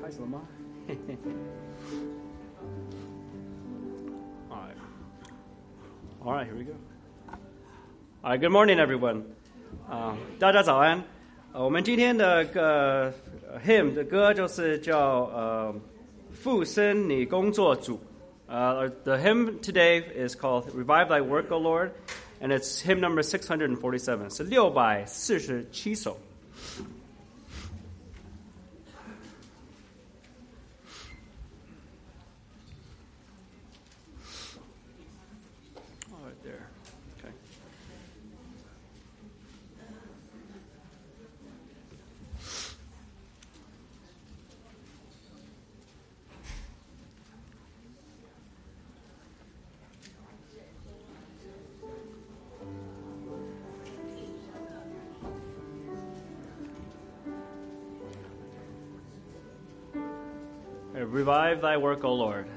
开始了吗？All right, here we go. All right, good morning, everyone. 大家早安。我们今天的hymn 的歌就是叫复生你工作主。The hymn today is called Revive Thy Work, O Lord, and it's hymn number 647. 是647首。Revive thy work, O Lord.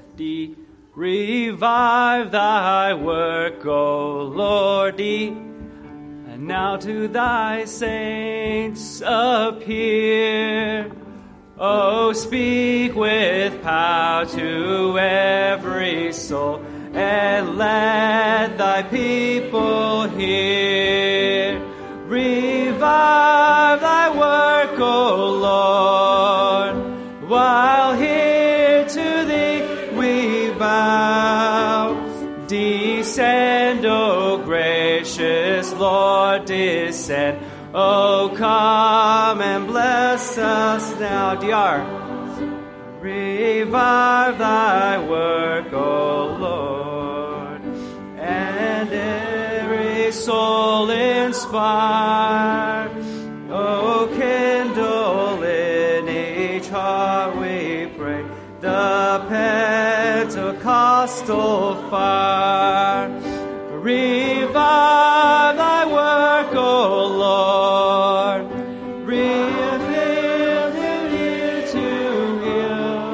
Revive thy work, O Lord. And now to thy saints appear. Oh, speak with power to every soul, and let thy people hear. Revive thy work, O Lord, while here to thee we bow. Descend, O gracious Lord, descend. Oh, come and bless us now. DR. Revive thy work, O Lord, and every soul inspire. Oh, kindle in each heart, we pray, the Pentecostal fire. Revive thy work, O Lord. Reveal him near to heal.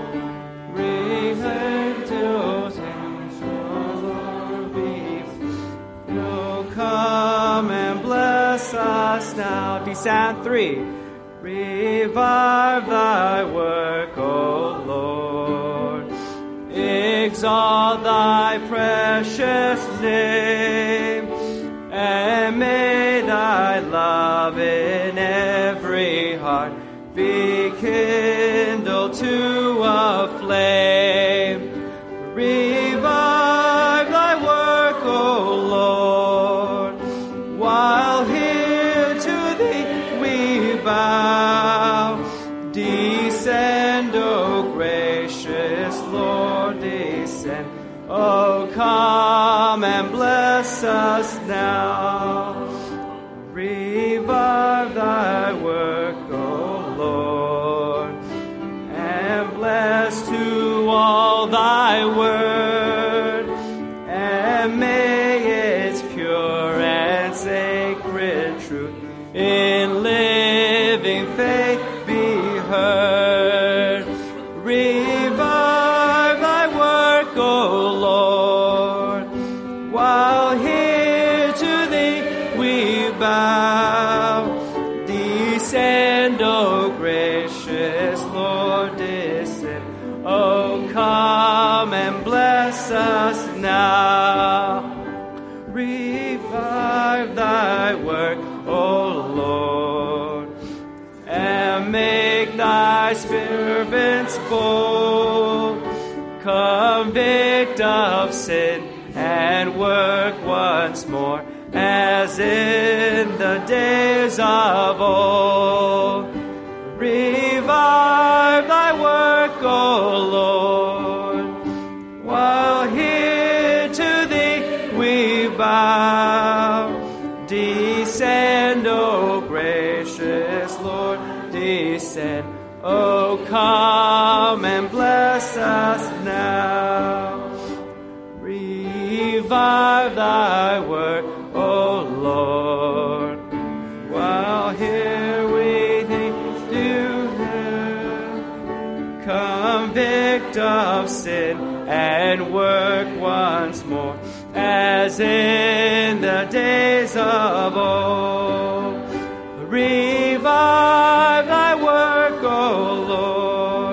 Return to things, O Lord, be. Oh, come and bless us now. Descend 3. Revive thy work, O Lord. Exalt thy precious name, and may thy love in every heart be kindled to a flame. Revive thy work, O Lord, while here to thee we bow. Descend, O gracious Lord, descend. Oh, come and bless us now. Revive thy work, O Lord, and bless to all thy word, and may its pure and sacred truth in living faith be heard. Revive thy work, O Lord, while here to thee we bow. Descend, O gracious Lord, descend. Oh, come and bless us now. Revive thy work, O Lord, and make thy servants bold. Convict of sin and work once more as in the days of old. Revive thy work, O Lord, while here to thee we bow. Descend, O gracious Lord, descend. Oh, come and bless us now. Revive thy work, O Lord, while here we do have. Convict of sin and work once more as in the days of old. Revive thy work, O Lord,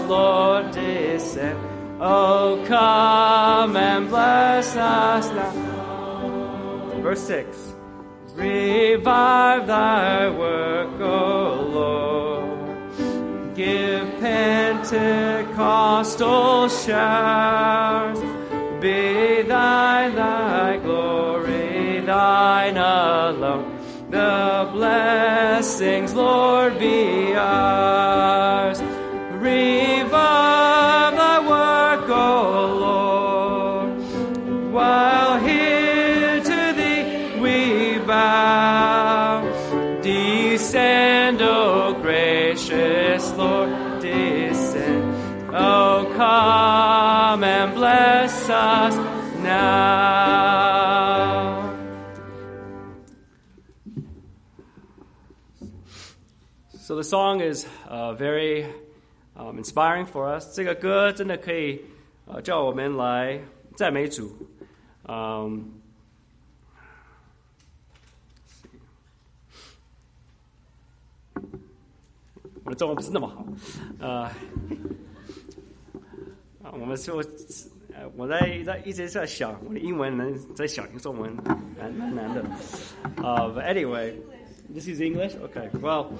Lord, descend. Oh, come and bless us now. Verse 6. Revive thy work, O Lord. Give Pentecostal showers. Be thine thy glory, thine alone. The blessings, Lord, be ours. Revive thy work, O Lord. While here to thee we bow. Descend, O gracious Lord, descend. Oh, come and bless us now. So the song is very inspiring for us. 这个歌真的可以叫我们来赞美主。我的中文不是那么好，我一直在想，我的英文能再想一个中文蛮难的。But anyway, this is English. Okay, well,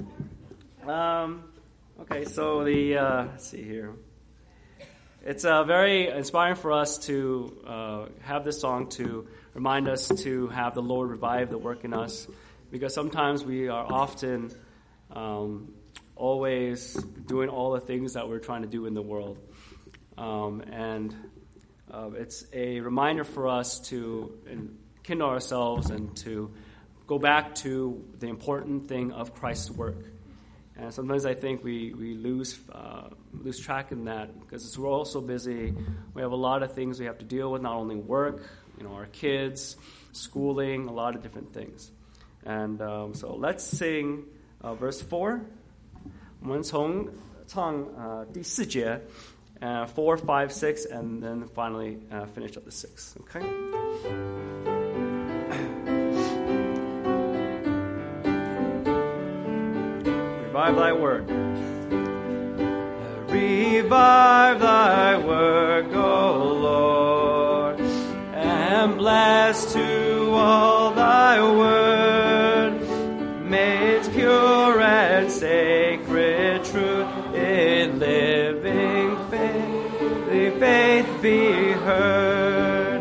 okay. So let's see here. It's very inspiring for us to have this song to remind us to have the Lord revive the work in us, because sometimes we are often always doing all the things that we're trying to do in the world. And it's a reminder for us to kindle ourselves and to go back to the important thing of Christ's work. And sometimes I think we lose track in that because we're all so busy. We have a lot of things we have to deal with, not only work, our kids, schooling, a lot of different things. And so let's sing verse 4. 我们从唱第4节 4, 5, 6, and then finally finish up the 6. Okay? Revive thy work. Revive thy work, O Lord, and bless to all thy word. May its pure and sacred truth in living faith be heard.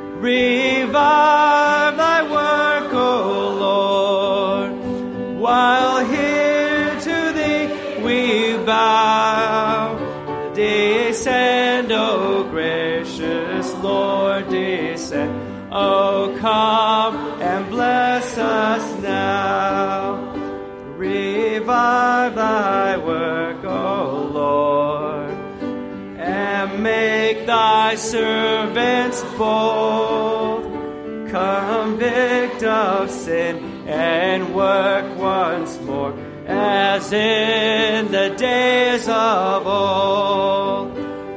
Revive thy work, O Lord, while here to thee we bow. Descend, O gracious Lord, descend. Oh, come and bless us now. Revive thy work, O Lord, and make thy servants bold. Convict of sin and work once more, as in the days of old.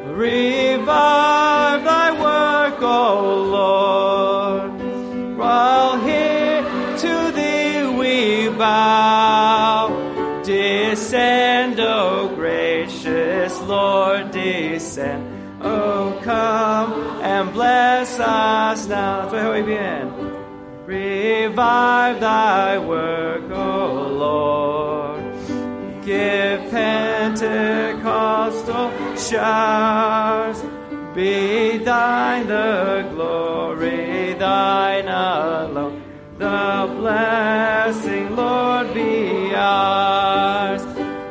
Revive thy work, O Lord, while here to thee we bow. Descend, O gracious Lord, descend. Oh, come and bless us now. 最后一遍. Revive thy work, O Lord. Give Pentecostal showers. Be thine the glory, thine alone. The blessing, Lord, be ours.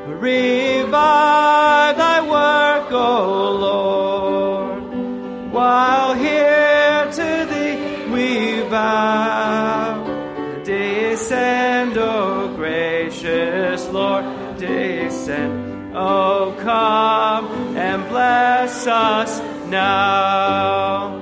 Revive thy work, O Lord, while here to thee we bow. Descend, O gracious Lord, descend. Oh, come and bless us now.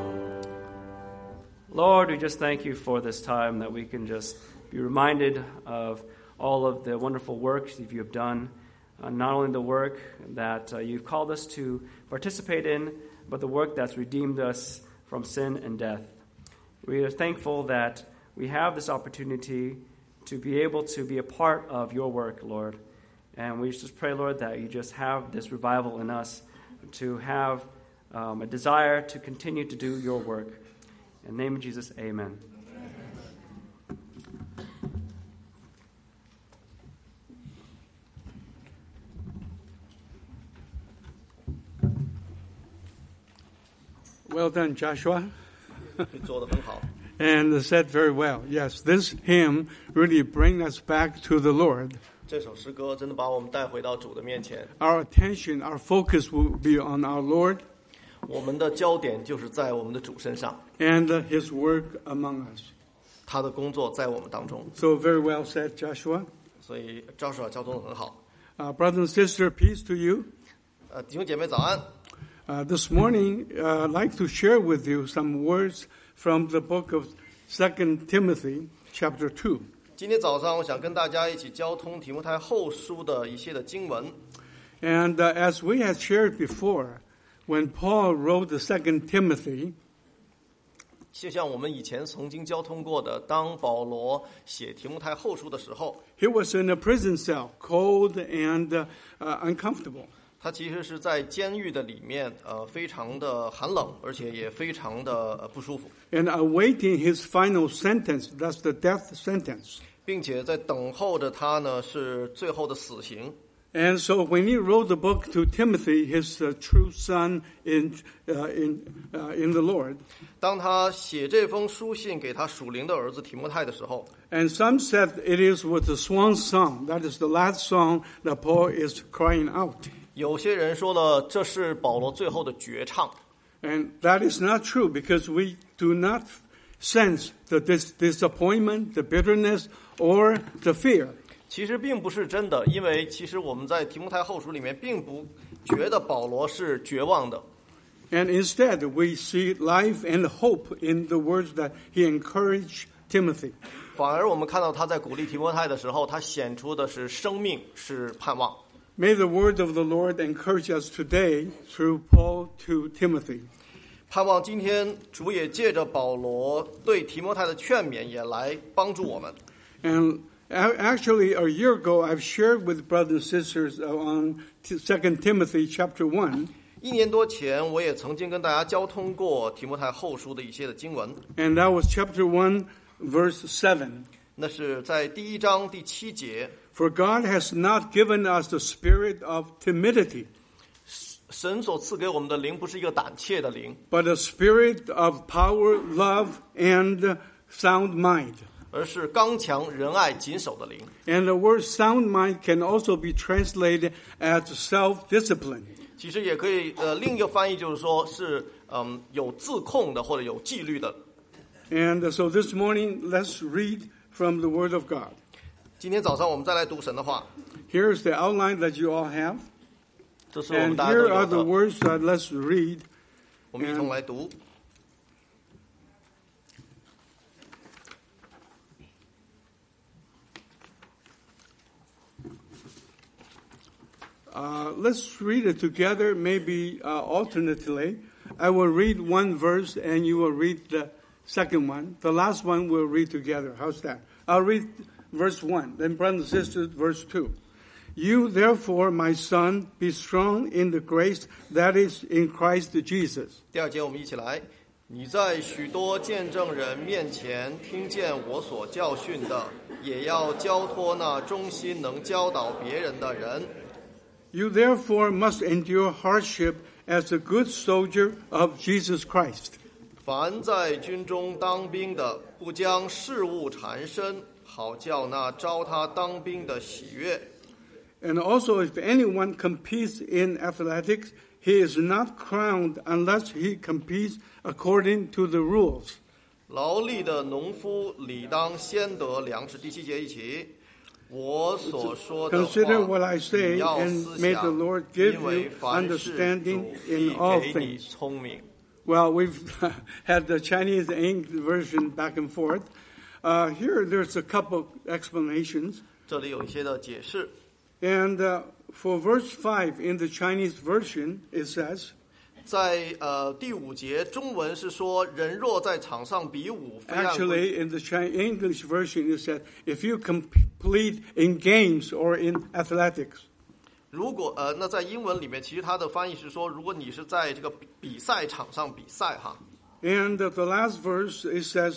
Lord, we just thank you for this time that we can just be reminded of all of the wonderful works that you have done, not only the work that you've called us to participate in, but the work that's redeemed us from sin and death. We are thankful that we have this opportunity to be able to be a part of your work, Lord. And we just pray, Lord, that you just have this revival in us to have a desire to continue to do your work. In the name of Jesus, amen. Well done, Joshua. 做得很好。 And said very well. Yes, this hymn really brings us back to the Lord. 这首诗歌真的把我们带回到主的面前。 Our attention, our focus will be on our Lord 我们的焦点就是在我们的主身上， and His work among us. 他的工作在我们当中。 So very well said, Joshua. 所以Joshua交通得很好。 Brother and sister, peace to you. 弟兄姐妹早安。 This morning, I'd like to share with you some words from the book of 2 Timothy, chapter 2. 今天早上我想跟大家一起交通提摩太后书的一些的经文。 And as we had shared before, when Paul wrote the 2 Timothy, 就像我们以前曾经交通过的，当保罗写提摩太后书的时候， he was in a prison cell, cold and uncomfortable. 他其实是在监狱的里面，非常的寒冷，而且也非常的不舒服， And awaiting his final sentence, that's the death sentence. 并且在等候着他呢是最后的死刑。 And so when he wrote the book to Timothy, his true son in the Lord, 当他写这封书信给他属灵的儿子提摩太的时候， and some said it is with the swan song, that is the last song that Paul is crying out. 有些人说了这是保罗最后的绝唱， And that is not true because we do not sense the disappointment, the bitterness, or the fear. 其实并不是真的，因为其实我们在提摩太后书里面并不觉得保罗是绝望的， And instead, we see life and hope in the words that he encouraged Timothy. 反而我们看到他在鼓励提摩太的时候，他显出的是生命，是盼望。 May the word of the Lord encourage us today through Paul to Timothy. 盼望今天主也借着保罗对提摩太的劝勉，也来帮助我们。 And actually, a year ago, I've shared with brothers and sisters on 2 Timothy chapter 1. 1年多前，我也曾经跟大家交通过提摩太后书的一些的经文， And that was chapter 1, verse 7. 那是在第1章第7节。 For God has not given us the spirit of timidity, 神所赐给我们的灵不是一个胆怯的灵， but a spirit of power, love, and sound mind. 而是刚强、仁爱、谨守的灵。 And the word sound mind can also be translated as self-discipline. 其实也可以，另一个翻译就是说是有自控的或者有纪律的。 And so this morning, let's read from the Word of God. 今天早上我们再来读神的话， Here's the outline that you all have. 这是我们 And 大家都 here 有 are the 的， words that let's read. 我们一同来读。 Let's read it together, maybe alternately. I will read one verse and you will read the second one. The last one we'll read together. How's that? I'll read verse 1, then brothers and sisters, verse 2. You therefore, my son, be strong in the grace that is in Christ Jesus. 第2节我们一起来。你在许多见证人面前听见我所教训的，也要交托那忠心能教导别人的人。 You therefore must endure hardship as a good soldier of Jesus Christ. 凡在军中当兵的，不将事物缠身，好叫那招他当兵的喜悦。 And also, if anyone competes in athletics, he is not crowned unless he competes according to the rules. 劳力的农夫理当先得粮食。第7节一起。我所说的话， Consider what I say, 你要 and 思 may the 想， Lord give 因为 you 凡事 understanding 主 in 必 all 给你 things. 聪明。 Well, we've had the Chinese and English version back and forth. Here, there's a couple explanations. 这里有一些的解释。 And for verse 5 in the Chinese version, it says, 在第5节，中文是说，人若在场上比武，非按规 Actually, in the English version, it said, if you compete in games or in athletics. 如果那在英文里面，其实它的翻译是说，如果你是在这个比赛场上比赛哈。 And the last verse, it says,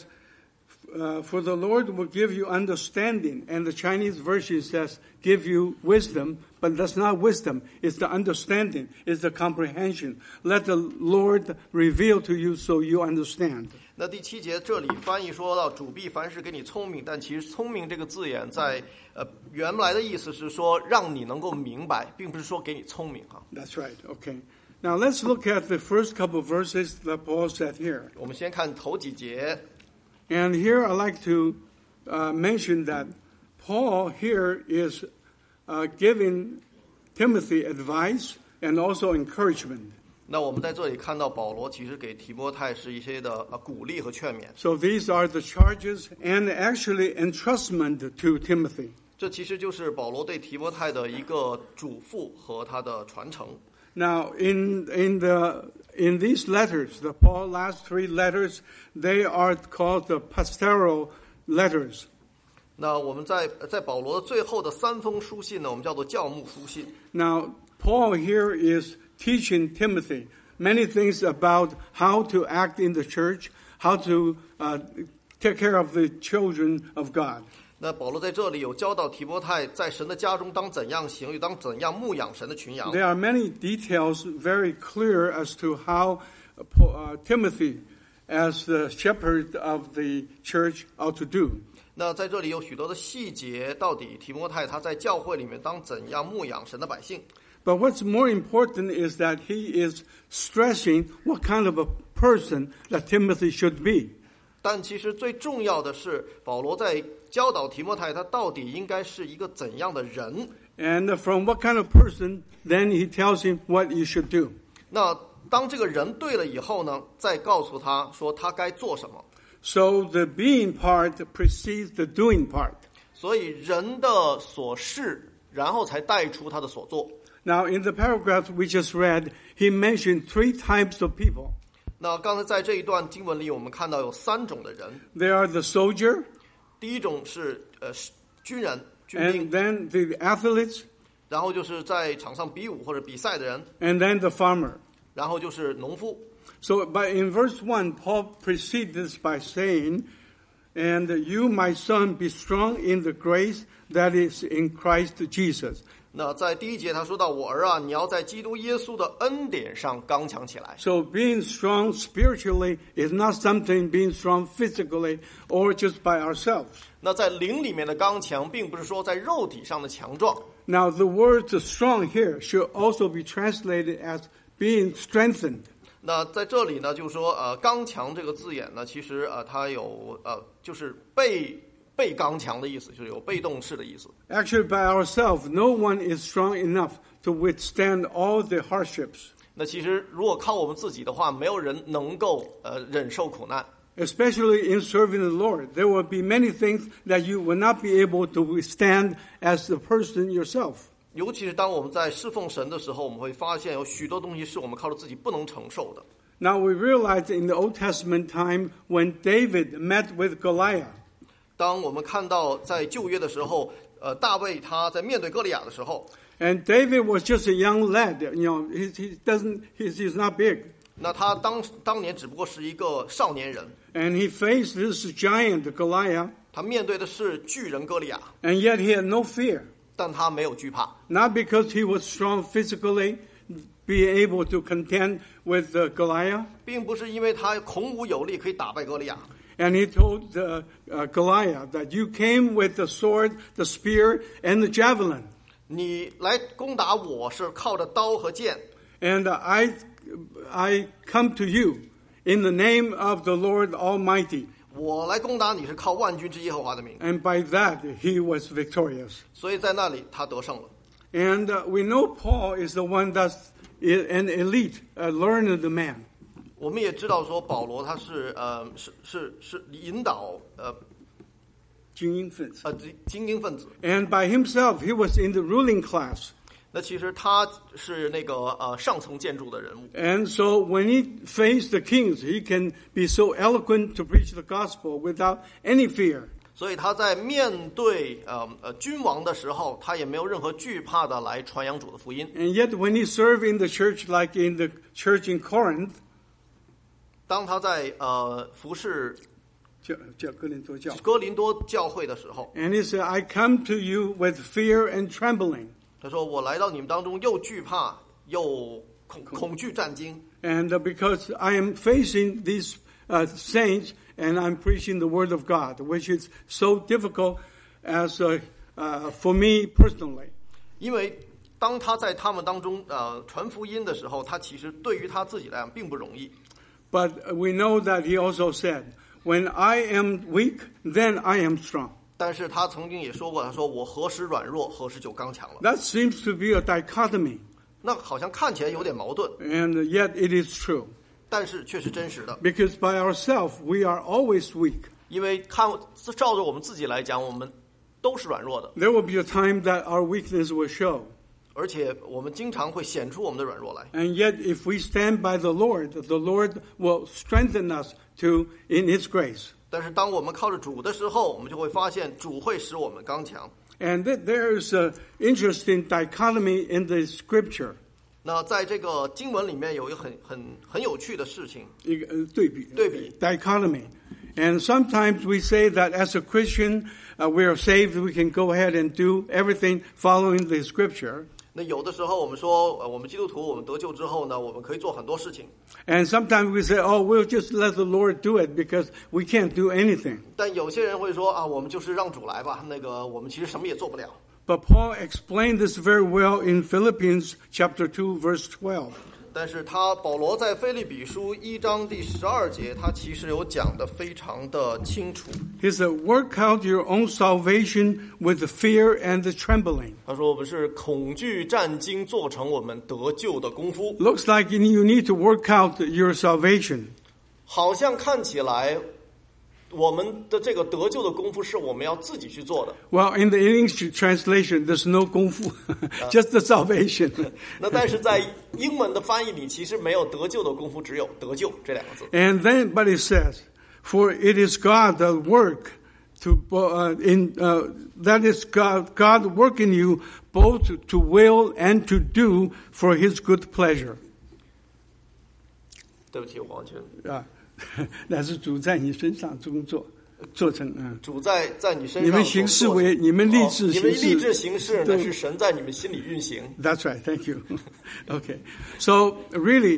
for the Lord will give you understanding. And the Chinese version says, give you wisdom. But that's not wisdom. It's the understanding. It's the comprehension. Let the Lord reveal to you so you understand. 那第7节这里翻译说到，主必凡事给你聪明，但其实聪明这个字眼在原来的意思是说让你能够明白，并不是说给你聪明哈。 That's right. Okay. Now let's look at the first couple of verses that Paul said here. 我们先看头几节。 And here I'd like to mention that Paul here is giving Timothy advice and also encouragement. 那我们在这里看到保罗其实给提摩太是一些的鼓励和劝勉。 So these are the charges and actually entrustment to Timothy. 这其实就是保罗对提摩太的一个嘱咐和他的传承。 Now, in these letters, the Paul last 3 letters, they are called the pastoral letters. 那我们在保罗的最后的3封书信呢，我们叫做教牧书信。 Now, Paul here is teaching Timothy many things about how to act in the church, how to take care of the children of God. 那保罗在这里有教导提摩太在神的家中当怎样行，又当怎样牧养神的群羊。 There are many details very clear as to how Timothy, as the shepherd of the church, ought to do. 那在这里有许多的细节，到底提摩太他在教会里面当怎样牧养神的百姓。 But what's more important is that he is stressing what kind of a person that Timothy should be. 但其实最重要的是，保罗在教导提摩太，他到底应该是一个怎样的人。 And from what kind of person, then he tells him what you should do. 那当这个人对了以后呢，再告诉他说他该做什么。 So the being part precedes the doing part. 所以人的所是，然后才带出他的所做。 Now, in the paragraph we just read, he mentioned 3 types of people. 那刚才在这一段经文里，我们看到有3种的人。 They are the soldier. 第一种是军人、军兵。 And then the athletes. 然后就是在场上比武或者比赛的人。 And then the farmer. 然后就是农夫。 So, but in verse 1, Paul precedes this by saying, and you, my son, be strong in the grace that is in Christ Jesus. 那在第1节他说到，我儿啊，你要在基督耶稣的恩典上刚强起来。 So being strong spiritually is not something being strong physically or just by ourselves. 那在灵里面的刚强，并不是说在肉体上的强壮。 Now the word strong here should also be translated as being strengthened. 那在这里呢，就是说刚强这个字眼呢，其实它有就是被刚强的意思，就是有被动式的意思。 Actually, by ourselves, no one is strong enough to withstand all the hardships. 那其实如果靠我们自己的话，没有人能够忍受苦难。 Especially in serving the Lord, there will be many things that you will not be able to withstand as the person yourself. 尤其是当我们在侍奉神的时候，我们会发现有许多东西是我们靠着自己不能承受的。 Now we realize in the Old Testament time when David met with Goliath. 当我们看到在旧约的时候，大卫他在面对歌利亚的时候 And David was just a young lad, he's not big. 那他当年只不过是一个少年人 And he faced this giant, Goliath, 他面对的是巨人歌利亚 and yet he had no fear. 但他没有惧怕 Not because he was strong physically, be able to contend with Goliath. 并不是因为他孔武有力可以打败歌利亚 And he told Goliath that you came with the sword, the spear, and the javelin. 你来攻打我是靠着刀和剑 And I come to you in the name of the Lord Almighty. 我来攻打你是靠万军之耶和华的名 And by that, he was victorious. 所以在那里他得胜了 And we know Paul is the one that's an elite, a learned man. 我们也知道说保罗他是引导精英分子. 精英分子 And by himself, he was in the ruling class. 那其实他是那个上层建筑的人物。 And so when he faced the kings, he can be so eloquent to preach the gospel without any fear. 所以他在面对君王的时候，他也没有任何惧怕的来传扬主的福音。 And yet when he served in the church, like in the church in Corinth, 当他在服侍叫哥林多教， 哥林多教会的时候， and he said, I come to you with fear and trembling. 他说：“我来到你们当中，又惧怕又恐惧战惊。 And because I am facing these saints and I'm preaching the word of God, which is so difficult as for me personally. 因为当他在他们当中传福音的时候，他其实对于他自己来讲并不容易。 But we know that he also said, when I am weak, then I am strong. 但是他曾经也说过，他说我何时软弱，何时就刚强了。 That seems to be a dichotomy, 那好像看起来有点矛盾， and yet it is true. 但是却是真实的。 Because by ourselves, we are always weak. 因为照着我们自己来讲，我们都是软弱的， There will be a time that our weakness will show. 而且我们经常会显出我们的软弱来。 And yet, if we stand by the Lord will strengthen us in His grace. 但是当我们靠着主的时候，我们就会发现主会使我们刚强。 And there is an interesting dichotomy in the Scripture. 那在这个经文里面有一个很有趣的事情， 对比 dichotomy. And sometimes we say that as a Christian, we are saved, we can go ahead and do everything following the Scripture. 那有的时候我们说，我们基督徒，我们得救之后呢，我们可以做很多事情。 And sometimes we say, oh, we'll just let the Lord do it because we can't do anything. 但有些人会说啊，我们就是让主来吧，我们其实什么也做不了。 But Paul explained this very well in Philippians chapter 2, verse 12. 但是保罗在腓立比书1章第12节，他其实有讲得非常的清楚。 He said, work out your own salvation with the fear and the trembling. 他说我们是恐惧战惊，做成我们得救的功夫。 Looks like you need to work out your salvation. 好像看起来我们的这个得救的功夫是我们要自己去做的。 Well, in the English translation, there's no 功夫, just the salvation. 那但是在英文的翻译里，其实没有得救的功夫，只有得救这两个字。 And then, but it says, for it is God that work that is God work in you both to will and to do for His good pleasure. 对不起，我完全那是主在你身上工作，做成主在你身上。 你们行事为你们立志行事， 你们立志行事，那是神在你们心里运行。 That's right. Thank you. Okay. So really,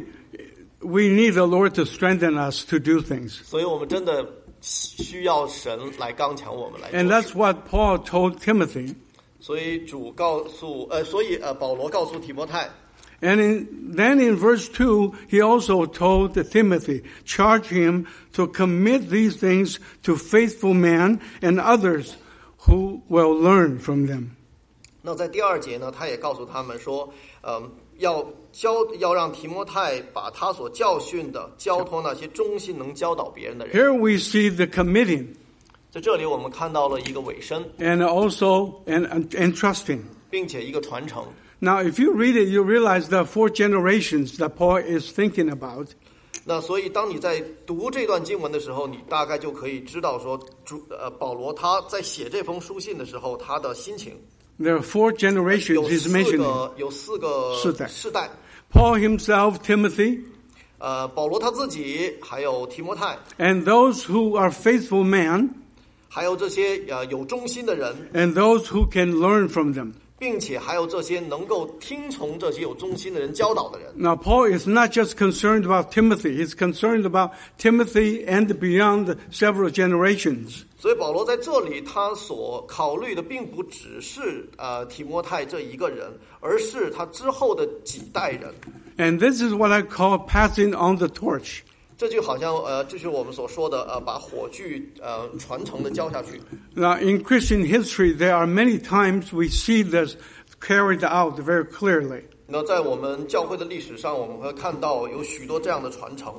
we need the Lord to strengthen us to do things. 所以我们真的需要神来刚强我们来做。 And that's what Paul told Timothy. 所以保罗告诉提摩太。 And then in verse 2, he also told Timothy, charge him to commit these things to faithful men and others who will learn from them. 那在第2节呢，他也告诉他们说，要让提摩太把他所教训的交托那些忠心能教导别人的人。 Here we see the committing. 在这里我们看到了一个委身 And also and trusting. 并且一个传承。 Now, if you read it, you realize there are 4 generations that Paul is thinking about. 那所以当你在读这段经文的时候，你大概就可以知道说，保罗他在写这封书信的时候，他的心情。 There are 4 generations he's mentioning. 有4个世代。 Paul himself, Timothy. 保罗他自己，还有提摩太。 And those who are faithful men. 还有这些有忠心的人。 And those who can learn from them. 并且还有这些能够听从这些有忠心的人教导的人。 Now, Paul is not just concerned about Timothy. He's concerned about Timothy and beyond several generations. 所以保罗在这里他所考虑的并不只是提摩太这一个人，而是他之后的几代人。 And this is what I call passing on the torch. 这就好像就是我们所说的把火炬传承的交下去。 Now, in Christian history, there are many times we see this carried out very clearly. 那在我们教会的历史上，我们会看到有许多这样的传承。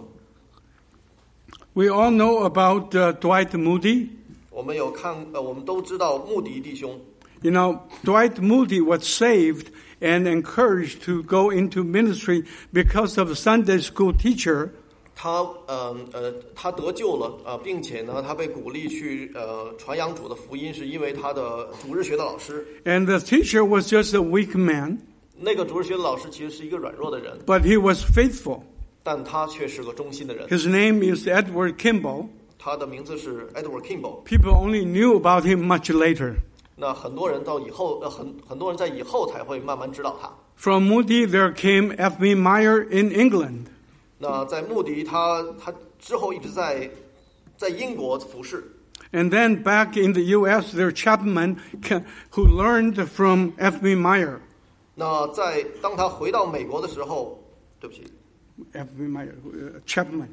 We all know about Dwight Moody. 我们都知道穆迪弟兄。 You know, Dwight Moody was saved and encouraged to go into ministry because of a Sunday school teacher. 他得救了并且呢，他被鼓励去传扬主的福音，是因为他的主日学的老师。 And the teacher was just a weak man. 那个主日学的老师其实是一个软弱的人， But he was faithful. 但他却是个忠心的人。 His name is Edward Kimball. 他的名字是 Edward Kimball。 People only knew about him much later. 那很多人到以后，很多人在以后才会慢慢知道他。 From Moody, there came F.B. Meyer in England. 那在穆迪他之后一直在英国服侍。 And then back in the U.S., there are Chapman who learned from F.B. Meyer. 那当他回到美国的时候，对不起 F.B. Meyer, Chapman.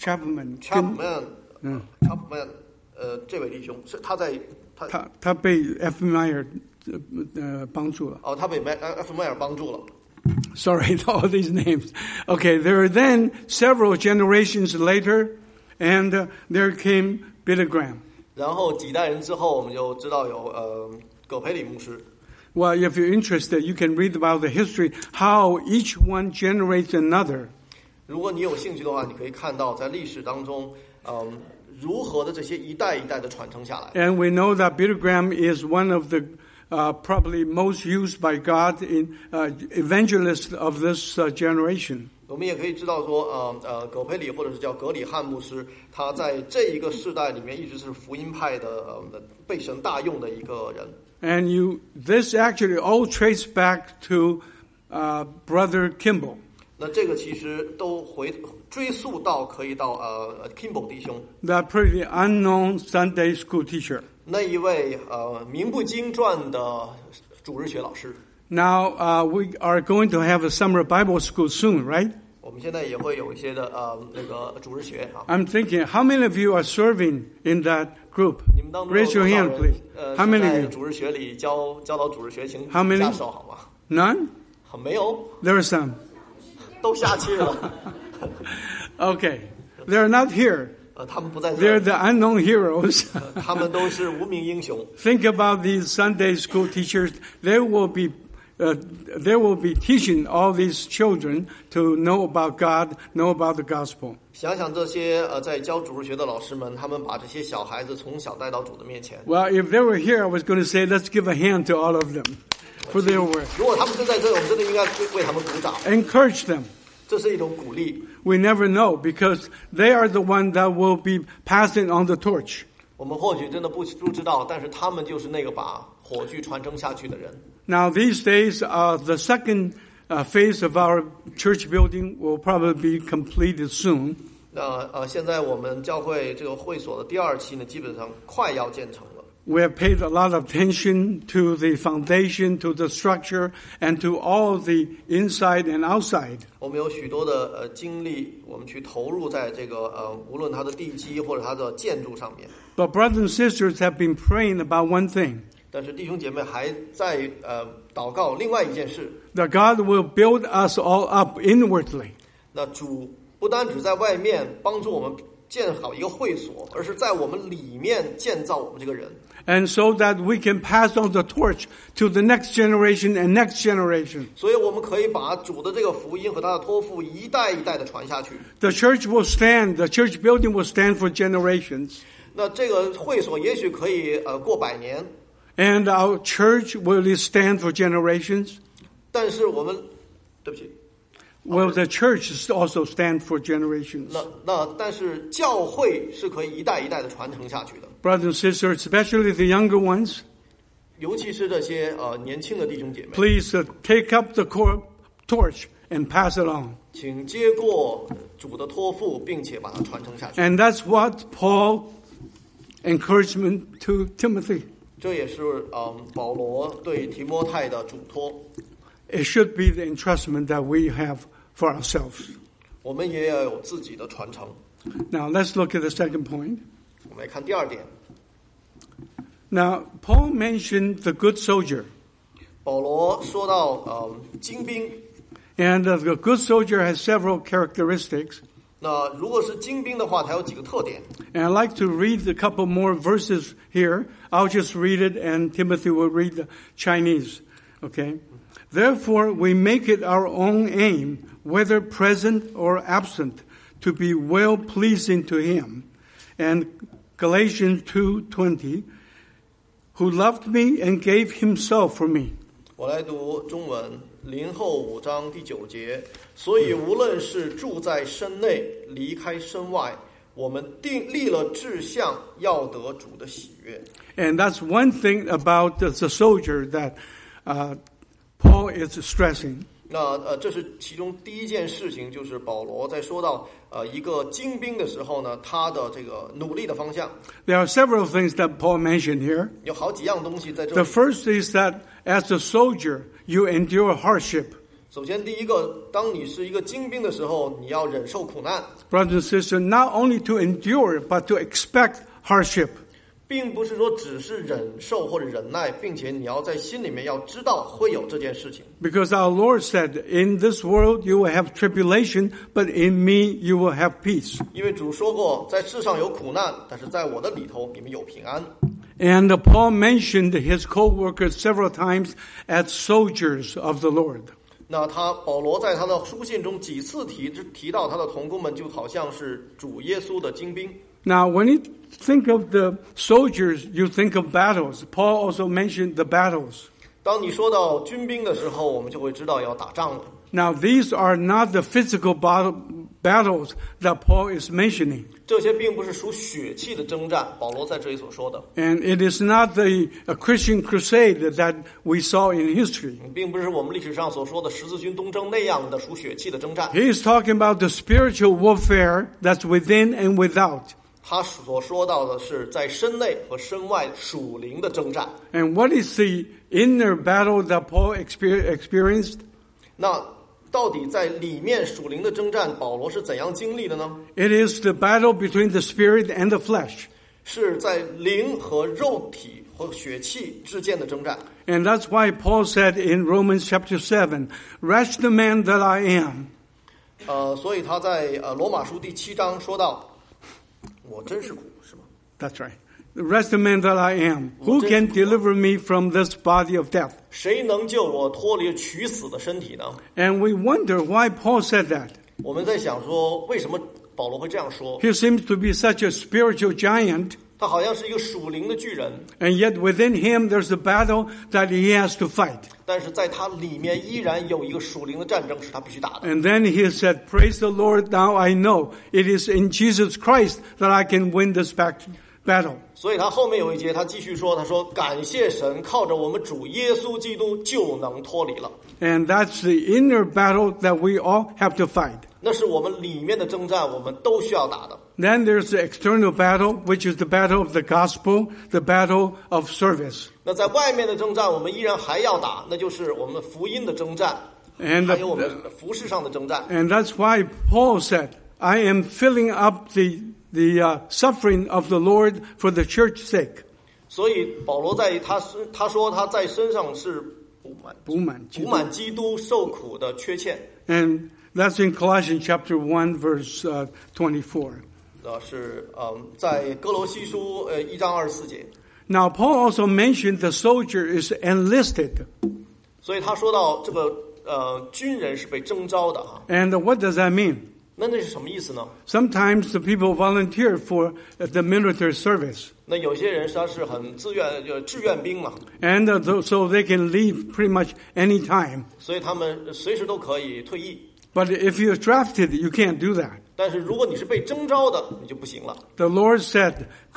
这位弟兄是他被 F.B. Meyer 帮助了。 他被 F. Meyer 帮助了。 Sorry, all these names. Okay, there are then several generations later, and there came Billy Graham. 然后几代人之后，我们就知道有葛培理牧师。 Well, if you're interested, you can read about the history, how each one generates another. 如果你有兴趣的话，你可以看到在历史当中，如何的这些一代一代的传承下来。 And we know that Billy Graham is one of the probably most used by God in evangelists of this generation. 我们也可以知道说，葛培理或者是叫葛理汉牧师，他在这一个世代里面一直是福音派的被神大用的一个人。 And this actually all traces back to Brother Kimball. 那这个其实都追溯到可以到Kimball 弟兄。 That pretty unknown Sunday school teacher. 那一位名不经传的主日学老师。 Now we are going to have a summer Bible school soon, right? 我们现在也会有一些的那个主日学啊。 I'm thinking, how many of you are serving in that group? 你们当中 Raise your hand, please. How many 在 of you? 主日学里教导主日学，请 How many? 下手好吗？ None? 没有， There are some. 都下去了。 Okay. They're not here. 他们不在这 They're 儿， the unknown heroes. 他们都是无名英雄。 Think about these Sunday school teachers. They will be teaching all these children to know about God, know about the gospel. 想想这些在教主日学的老师们，他们把这些小孩子从小带到主的面前。 Well, if they were here, I was going to say, let's give a hand to all of them for their work. 如果他们真在这，我们真的应该为他们鼓掌， Encourage them. 这是一种鼓励。 We never know because they are the one that will be passing on the torch. 我们或许真的不知道，但是他们就是那个把火炬传承下去的人。 Now, these days, the second phase of our church building will probably be completed soon. 那现在我们教会这个会所的第二期呢，基本上快要建成了。 We have paid a lot of attention to the foundation, to the structure, and to all the inside and outside. 我们有许多的精力，我们去投入在这个无论它的地基或者它的建筑上面。 But brothers and sisters have been praying about one thing. 但是弟兄姐妹还在祷告另外一件事， That God will build us all up inwardly. 那主不单只在外面帮助我们建好一个会所，而是在我们里面建造我们这个人。 And so that we can pass on the torch to the next generation and next generation. 所以我们可以把主的这个福音和他的托付一代一代的传下去。 The church will stand, the church building will stand for generations. 那这个会所也许可以过100年， And our church will stand for generations. 但是我们，对不起， Will the church also stand for generations? 但是教会是可以一代一代的传承下去的。 Brothers and sisters, especially the younger ones, 尤其是这些年轻的弟兄姐妹， please take up the torch and pass it on. 请接过主的托付，并且把它传承下去。 And that's what Paul encouragement to Timothy. 这也是保罗对提摩太的嘱托。 It should be the entrustment that we have for ourselves. 我们也要有自己的传承。 Now let's look at the second point. 我们来看第二点。 Now Paul mentioned the good soldier. 保罗说到精兵， And the good soldier has several characteristics. 那如果是精兵的话，它有几个特点。 And I'd like to read a couple more verses here. I'll just read it and Timothy will read the Chinese. Okay? Therefore, we make it our own aim, whether present or absent, to be well-pleasing to him. And Galatians 2:20, who loved me and gave himself for me. 我来读中文，林后5章第9节。所以无论是住在身内，离开身外，我们立了志向，要得主的喜悦。 And that's one thing about the soldier that Paul is stressing. 那这是其中第一件事情，就是保罗在说到一个精兵的时候呢，他的这个努力的方向。 There are several things that Paul mentioned here. 有好几样东西在这 The 里。 first is that as a soldier, you endure hardship. 首先，第一个，当你是一个精兵的时候，你要忍受苦难， Brothers and sisters, not only to endure, but to expect hardship. 并不是说只是忍受或者忍耐，并且你要在心里面要知道会有这件事情。 Because our Lord said, in this world you will have tribulation, but in me you will have peace. 因为主说过，在世上有苦难，但是在我的里头你们有平安。 And Paul mentioned his co-workers several times as soldiers of the Lord. 那保罗在他的书信中几次提到他的同工们，就好像是主耶稣的精兵。 Now, when you think of the soldiers, you think of battles. Paul also mentioned the battles. 当你说到军兵的时候，我们就会知道要打仗了。 Now, these are not the physical battles that Paul is mentioning. 这些并不是属血气的征战，保罗在这里所说的， And it is not a Christian crusade that we saw in history. 并不是我们历史上所说的十字军东征那样的属血气的征战。 He is talking about the spiritual warfare that's within and without. 他所说到的是在身内和身外属灵的征战。 And what is the inner battle that Paul experienced? 那到底在里面属灵的征战，保罗是怎样经历的呢？ It is the battle between the spirit and the flesh. 是在灵和肉体和血气之间的征战。 And that's why Paul said in Romans chapter 7, "Wretched man that I am." 所以他在罗马书第7章说到，我真是苦，是吗？ That's right. "The wretched man that I am, who can deliver me from this body of death?" 谁能救我脱离取死的身体呢？ And we wonder why Paul said that. 我们在想说，为什么保罗会这样说？ He seems to be such a spiritual giant, 他好像是一个属灵的巨人， and yet within him there's a battle that he has to fight. 但是在他里面依然有一个属灵的战争是他必须打的。 And then he said, "Praise the Lord, now I know it is in Jesus Christ that I can win this battle." 所以他后面有一节，他继续说，他说感谢神，靠着我们主耶稣基督就能脱离了。 And that's the inner battle that we all have to fight. 那是我们里面的征战，我们都需要打的。 Then there's the external battle, which is the battle of the gospel, the battle of service. 那在外面的征战，我们依然还要打，那就是我们福音的征战， And 还有我们服事上的征战。 and that's why Paul said, "I am filling up the suffering of the Lord for the church's sake." 所以保罗在他说他在身上是补满基督受苦的缺欠。 And that's in Colossians chapter 1, verse 24. 是在哥罗西书1章24节。 Now, Paul also mentioned the soldier is enlisted. 所以他说到这个军人是被征召的哈。 And what does that mean? 那是什么意思呢？ Sometimes the people volunteer for the military service. 那有些人他是很志愿兵嘛， And so they can leave pretty much any time. 所以他们随时都可以退役。 But if you're drafted, you can't do that. 但是如果你是被征召的，你就不行了。 The Lord said,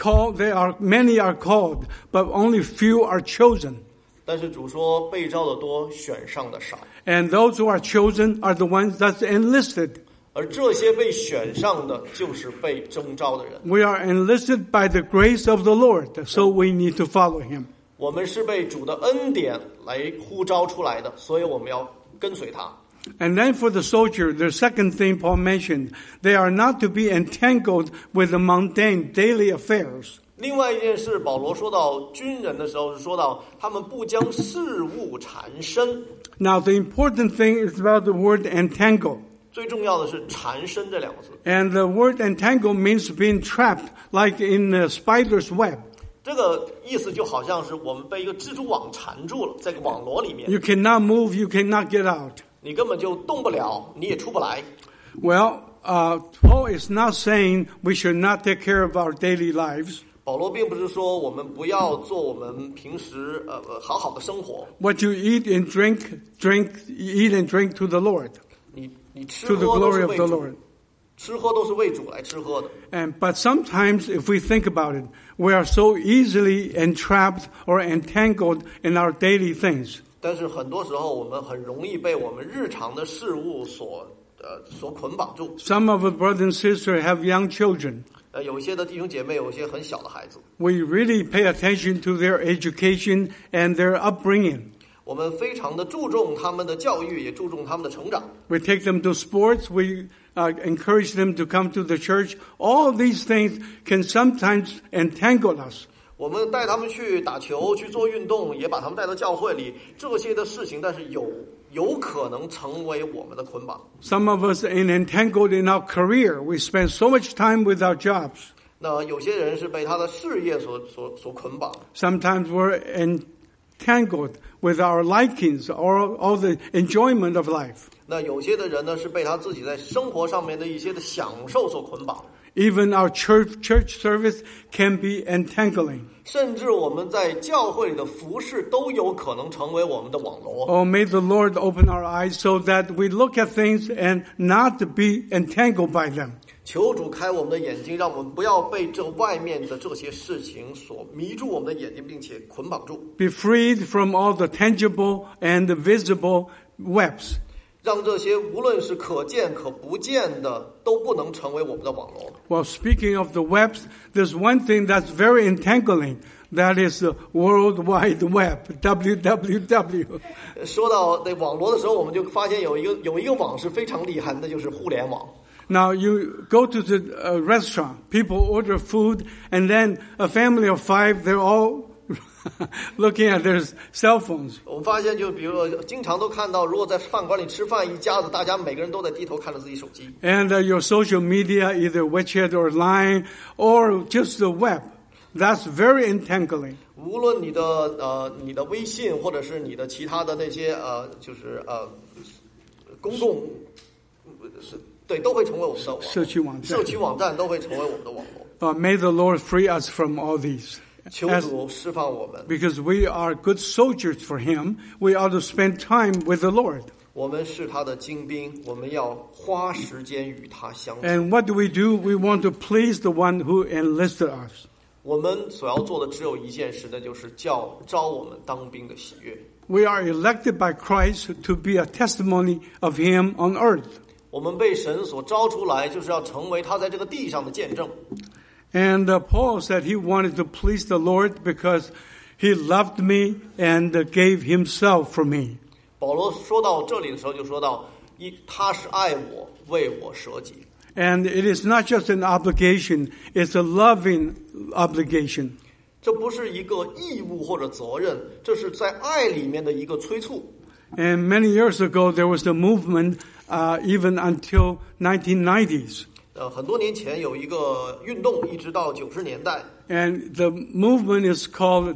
many are called, but only few are chosen. 但是主说，被召的多，选上的少。 And those who are chosen are the ones that's enlisted. 而这些被选上的，就是被征召的人。 We are enlisted by the grace of the Lord, so we need to follow him. 我们是被主的恩典来呼召出来的，所以我们要跟随他。 And then for the soldier, the second thing Paul mentioned, they are not to be entangled with the mundane daily affairs. 另外一件事，保罗说到军人的时候，是说到他们不将事物缠身。 Now, the important thing is about the word entangle. 最重要的是缠身这两个字。 And the word entangle means being trapped, like in a spider's web. 这个意思就好像是我们被一个蜘蛛网缠住了，在个网罗里面， You cannot move, you cannot get out. 你根本就动不了，你也出不来。 Well, Paul is not saying we should not take care of our daily lives. 保罗并不是说我们不要做我们平时好好的生活， What you eat and drink, eat and drink to the Lord, 你吃 to the 喝都 glory 是 of 为 the 主 Lord. 吃喝都是为主来吃喝的。 But sometimes, if we think about it, we are so easily entrapped or entangled in our daily things. 但是很多时候我们很容易被我们日常的事物所捆绑住。 Some of our brothers and sisters have young children. 有一些的弟兄姐妹有一些很小的孩子， We really pay attention to their education and their upbringing. 我们非常的注重他们的教育，也注重他们的成长。 We take them to sports. We encourage them to come to the church. All these things can sometimes entangle us. 我们带他们去打球，去做运动，也把他们带到教会里，这些的事情，但是有可能成为我们的捆绑。 Some of us are entangled in our career. We spend so much time with our jobs. 那有些人是被他的事业所捆绑， Sometimes we're entangled with our likings or all the enjoyment of life. 那有些的人呢是被他自己在生活上面的一些的享受所捆绑。 Even our church service can be entangling. 甚至我们在教会里的服事都有可能成为我们的网罗。 Oh, may the Lord open our eyes so that we look at things and not be entangled by them. 求主开我们的眼睛，让我们不要被这外面的这些事情所迷住我们的眼睛，并且捆绑住。 Be freed from all the tangible and the visible webs. 让这些无论是可见可不见的都不能成为我们的网罗。 Well, speaking of the webs, there's one thing that's very entangling. That is the World Wide Web, WWW. 说到那网罗的时候，我们就发现有一个网是非常厉害的，那就是互联网。 Now you go to the restaurant, people order food, and then a family of 5, they're all looking at their cell phones. 我们发现，就比如说，经常都看到，如果在饭馆里吃饭，一家子大家每个人都在低头看着自己手机。 And your social media, either WeChat or Line or just the web, that's very entangling. 无论你的微信，或者是你的其他的那些公共，对，都会成为我们的网络。 社区网站。 社区网站都会成为我们的网络。 May the Lord free us from all these. 求主释放我们， Because we are good soldiers for Him, we ought to spend time with the Lord. 我们是他的精兵，我们要花时间与他相处。 And what do? We want to please the one who enlisted us. 我们所要做的只有一件事，那就是招我们当兵的喜悦。 We are elected by Christ to be a testimony of Him on earth. 我们被神所招出来，就是要成为他在这个地上的见证。 And Paul said he wanted to please the Lord because He loved me and gave Himself for me. 保罗说到这里的时候，就说到他是爱我，为我舍己。 And it is not just an obligation, it's a loving obligation. 这不是一个义务或者责任，这是在爱里面的一个催促。 And many years ago, there was a movement, even until 1990s. 很多年前有一个运动，一直到90年代。 And the movement is called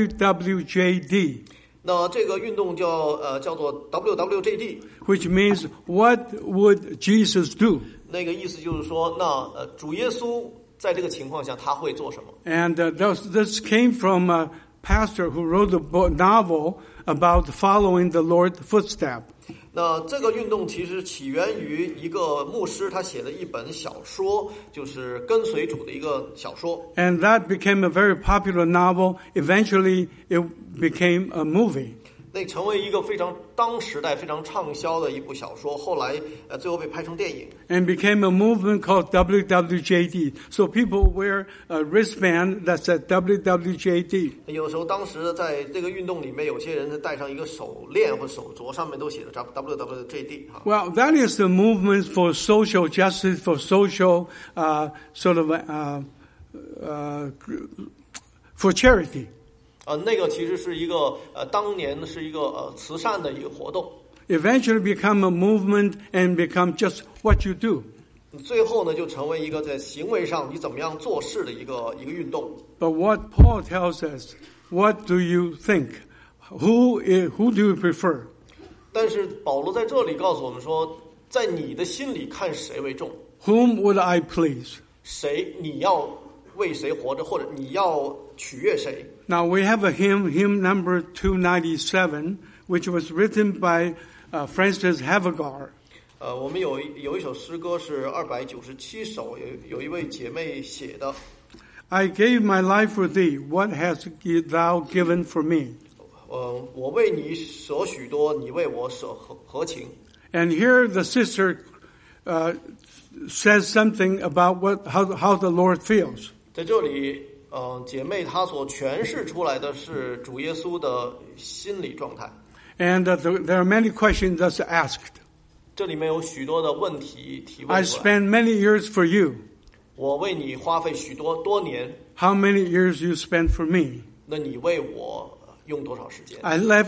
WWJD. 那这个运动叫做 WWJD， which means what would Jesus do? 那个意思就是说，那主耶稣在这个情况下他会做什么？ And this came from a pastor who wrote a novel about following the Lord's footsteps. 那这个运动其实起源于一个牧师，他写的一本小说，就是跟随主的一个小说。 And that became a very popular novel. Eventually, it became a movie. 那成为一个当时代非常畅销的一部小说，后来最后被拍成电影。 And became a movement called WWJD. So people wear a wristband that said WWJD. 有时候当时在这个运动里面，有些人戴上一个手链或手镯，上面都写着 WWJD 哈。 Well, that is the movement for social justice, for social for charity. 那个其实是一个当年是一个慈善的一个活动。 eventually become a movement and become just what you do. 最后呢，就成为一个在行为上你怎么样做事的一个运动。 But what Paul tells us, what do you think? Who do you prefer? 但是保罗在这里告诉我们说，在你的心里看谁为重？ Whom would I please? 谁你要为谁活着，或者你要取悦谁？ Now we have a hymn number 297, which was written by Frances Havigar. 我们有一首诗歌是297首，有一位姐妹写的。 I gave my life for thee. What hast thou given for me? 我为你舍许多，你为我舍何情？ And here the sister says something about how the Lord feels. 在这里，姐妹她所诠释出来的是主耶稣的心理状态。 And there are many questions that's asked. 这里面有许多的问题提 I 问出来。 spent many years for you. 我为你花费多年， How many years you spent for me? 那你为我用多少时间？ I left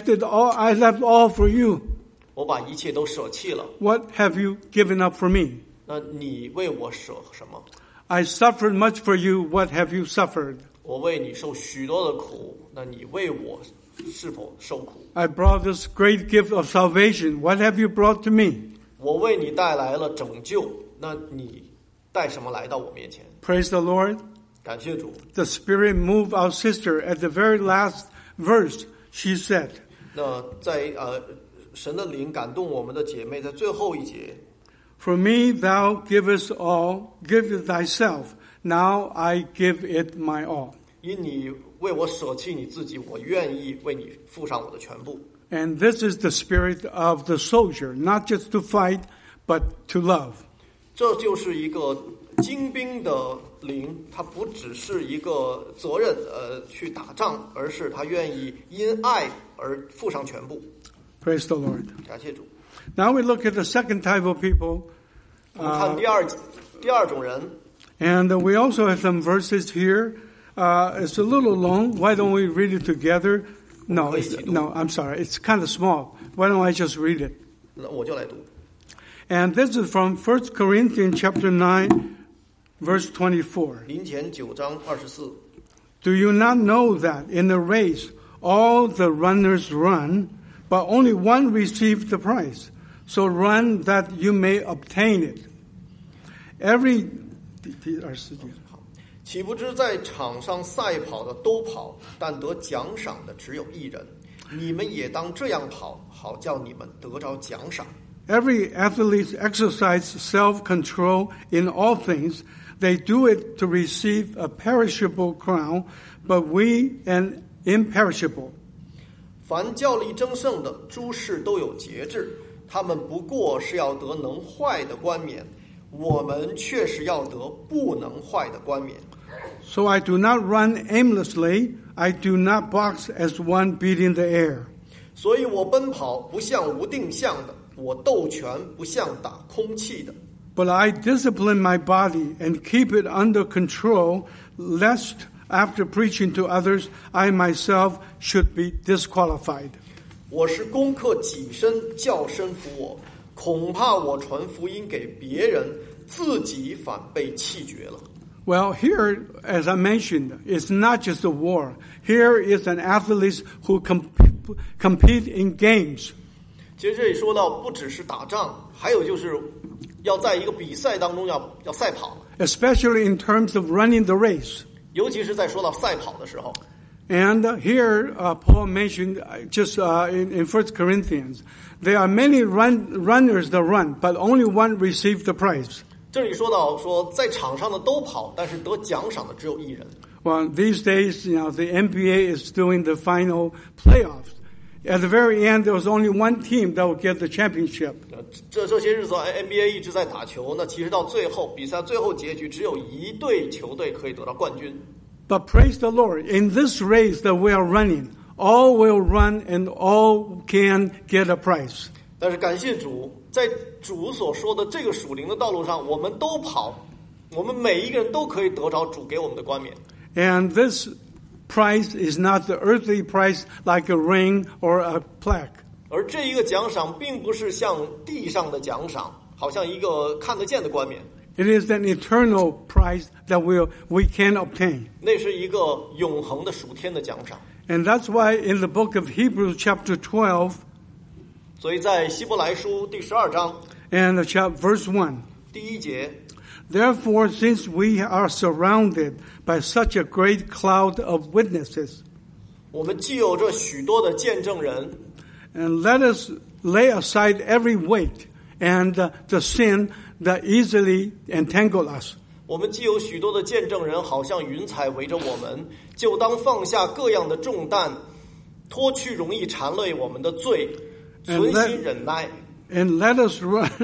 all for you. 我把一切都舍弃了， What have you given up for me? 那你为我舍什么？ I suffered much for you. What have you suffered? 我为你受许多的苦，那你为我是否受苦？ I brought this great gift of salvation. What have you brought to me? 我为你带来了拯救，那你带什么来到我面前？ Praise the Lord. 感谢主。 The Spirit moved our sister at the very last verse. She said, 那在神的灵感动我们的姐妹，在最后一节， For me thou givest all, give it thyself. Now I give it my all. 因你为我舍弃你自己，我愿意为你付上我的全部。 And this is the spirit of the soldier, not just to fight, but to love. 这就是一个精兵的灵，他不只是一个责任去打仗，而是他愿意因爱而付上全部。 Praise the Lord. 感谢主。 Now we look at the second type of people. 我们看第二种人， And we also have some verses here. It's a little long. Why don't we read it together? No, I'm sorry. It's kind of small. Why don't I just read it? 那我就来读。 And this is from 1 Corinthians chapter 9, verse 24. 林前9章24。 Do you not know that in the race all the runners run, but only one receives the prize? So run that you may obtain it. 岂不知在场上赛跑的都跑，但得奖赏的只有一人。你们也当这样跑，好叫你们得着奖赏。 Every athlete exercises self-control in all things. They do it to receive a perishable crown, but we an imperishable. 凡较力争胜的，诸事都有节制，他们不过是要得能坏的冠冕，我们却是要得不能坏的冠冕。 So I do not run aimlessly. I do not box as one beating the air. 所以我奔跑不像无定向的，我斗拳不像打空气的。 But I discipline my body and keep it under control, lest after preaching to others, I myself should be disqualified. 我是攻克己身，叫身服我，恐怕我传福音给别人，自己反被弃绝了。 Well, here, as I mentioned, it's not just a war. Here is an athlete who compete in games. 其实这里说到，不只是打仗，还有就是要在一个比赛当中要赛跑， Especially in terms of running the race. 尤其是在说到赛跑的时候。 And here, Paul mentioned just in 1 Corinthians, there are many runners that run, but only one received the prize. 这里说到说，在场上的都跑，但是得奖赏的只有一人。 Well, these days, the NBA is doing the final playoffs. At the very end, there was only one team that would get the championship. 这些日子 NBA 一直在打球，那其实到最后比赛最后结局，只有一队球队可以得到冠军。 But praise the Lord, in this race that we are running, all will run and all can get a prize. 但是感谢主，在主所说的这个属灵的道路上，我们都跑，我们每一个人都可以得着主给我们的冠冕。 And this prize is not the earthly prize like a ring or a plaque. 而这一个奖赏并不是像地上的奖赏，好像一个看得见的冠冕。 It is an eternal prize that we can obtain. 那是一个永恒的属天的奖赏。 And that's why in the book of Hebrews chapter 12, 所以在希伯来书第12章 and verse 1, 第1节， Therefore, since we are surrounded by such a great cloud of witnesses, 我们既有着许多的见证人， and let us lay aside every weight and the sin that easily entangle us. 我们既有许多的见证人，好像云彩围着我们，就当放下各样的重担，脱去容易缠累我们的罪，存心忍耐。 And let us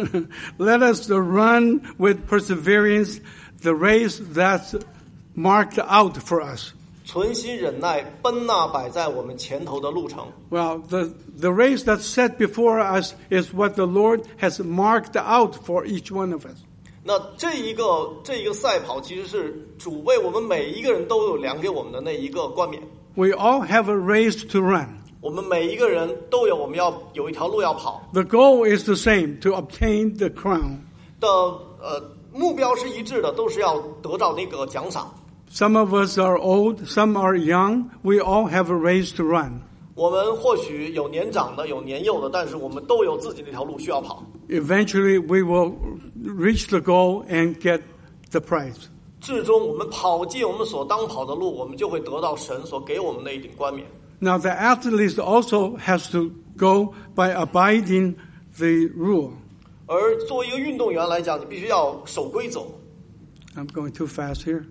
run with perseverance the race that's marked out for us. 存心忍耐，奔那摆在我们前头的路程。 Well, the race that's set before us is what the Lord has marked out for each one of us. 那这一个赛跑，其实是主为我们每一个人都有量给我们的那一个冠冕。 We all have a race to run. 我们每一个人都有，我们要有一条路要跑。 The goal is the same, to obtain the crown. 的目标是一致的，都是要得到那个奖赏。 Some of us are old, some are young. We all have a race to run. 我们或许有年长的，有年幼的，但是我们都有自己的一条路需要跑。 Eventually, we will reach the goal and get the prize. 至终，我们跑进我们所当跑的路，我们就会得到神所给我们的一顶冠冕。 Now, the athlete also has to go by abiding the rule. 而作为一个运动员来讲，你必须要守规则。 I'm going too fast here.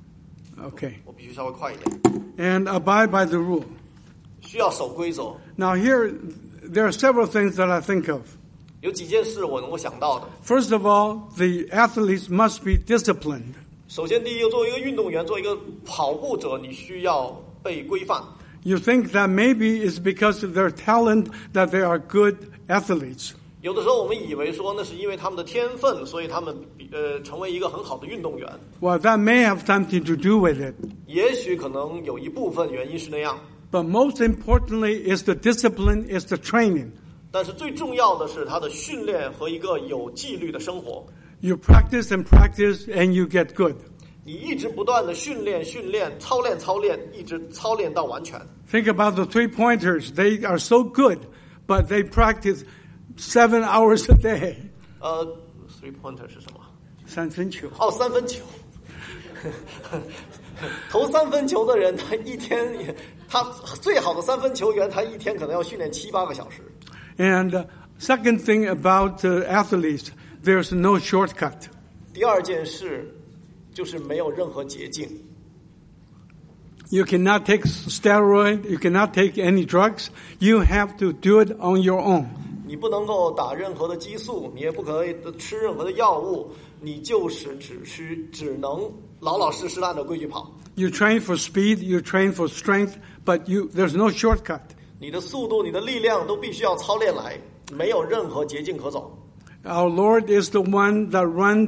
Okay. 我必须稍微快一点， And abide by the rule. 需要守规则。 Now, here, there are several things that I think of. 有几件事我能够想到的。 First of all, the athletes must be disciplined. 首先，第一个，作为一个运动员，作为一个跑步者，你需要被规范。 You think that maybe it's because of their talent that they are good athletes. 有的时候我们以为说那是因为他们的天分，所以他们成为一个很好的运动员。 Well, that may have something to do with it. 也许可能有一部分原因是那样， But most importantly is the discipline, is the training. 但是最重要的是他的训练和一个有纪律的生活。 You practice and practice and you get good. 你一直不断的训练、操练，一直操练到完全。 Think about the 3-pointers. They are so good, but they practice 7 hours a day. 3 pointer 是什么？ 三分球。 哦，三分球。投三分球的人，他最好的三分球员，他一天可能要训练7-8个小时。 And second thing about athletes, there's no shortcut. 第二件事就是没有任何捷径。 You cannot take steroid. You cannot take any drugs. You have to do it on your own. 你不能够打任何的激素，你也不可以吃任何的药物，你就是只能老老实实按照规矩跑。 You train for speed. You train for strength. But there's no shortcut. 你的速度、你的力量都必须要操练来，没有任何捷径可走。 Our Lord is the one that runs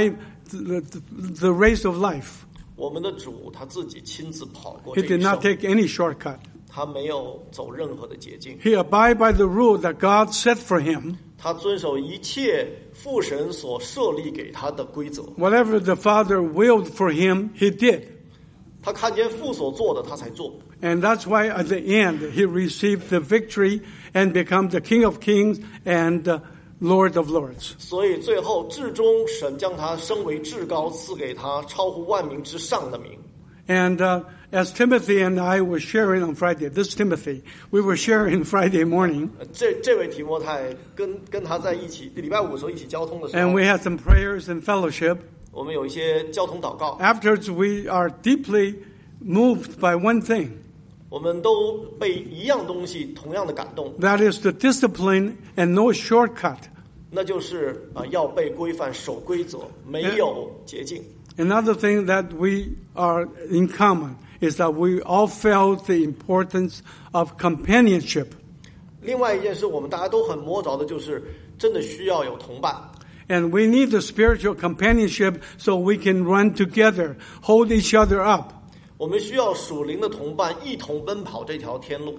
the race of life. 我们的主他自己亲自跑过 He 这 did 一 not 生， take any shortcut. 他没有走任何的捷径， He abide by the rule that God set for him. 他遵守一切父神所设立给他的规则。 Whatever the Father willed for him, he did. 他看见父所做的，他才做。 And that's why at the end, he received the victory and become the King of Kings and Lord of Lords. 所以最后至终神将他升为至高，赐给他超乎万民之上的名。 And as Timothy and I were sharing on Friday, this Timothy, we were sharing Friday morning, 这位提摩太跟他在一起，礼拜五的时候一起交通的时 and 候， we had some prayers and fellowship. 我们有一些交通祷告， Afterwards, we are deeply moved by one thing. 我们都被一样东西同样的感动， That is the discipline and no shortcut. 那就是要被规范、守规则，没有捷径。 Another thing that we are in common is that we all felt the importance of companionship. 另外一件事，我们大家都很摸着的，就是真的需要有同伴。 And we need the spiritual companionship so we can run together, hold each other up. 我们需要属灵的同伴，一同奔跑这条天路。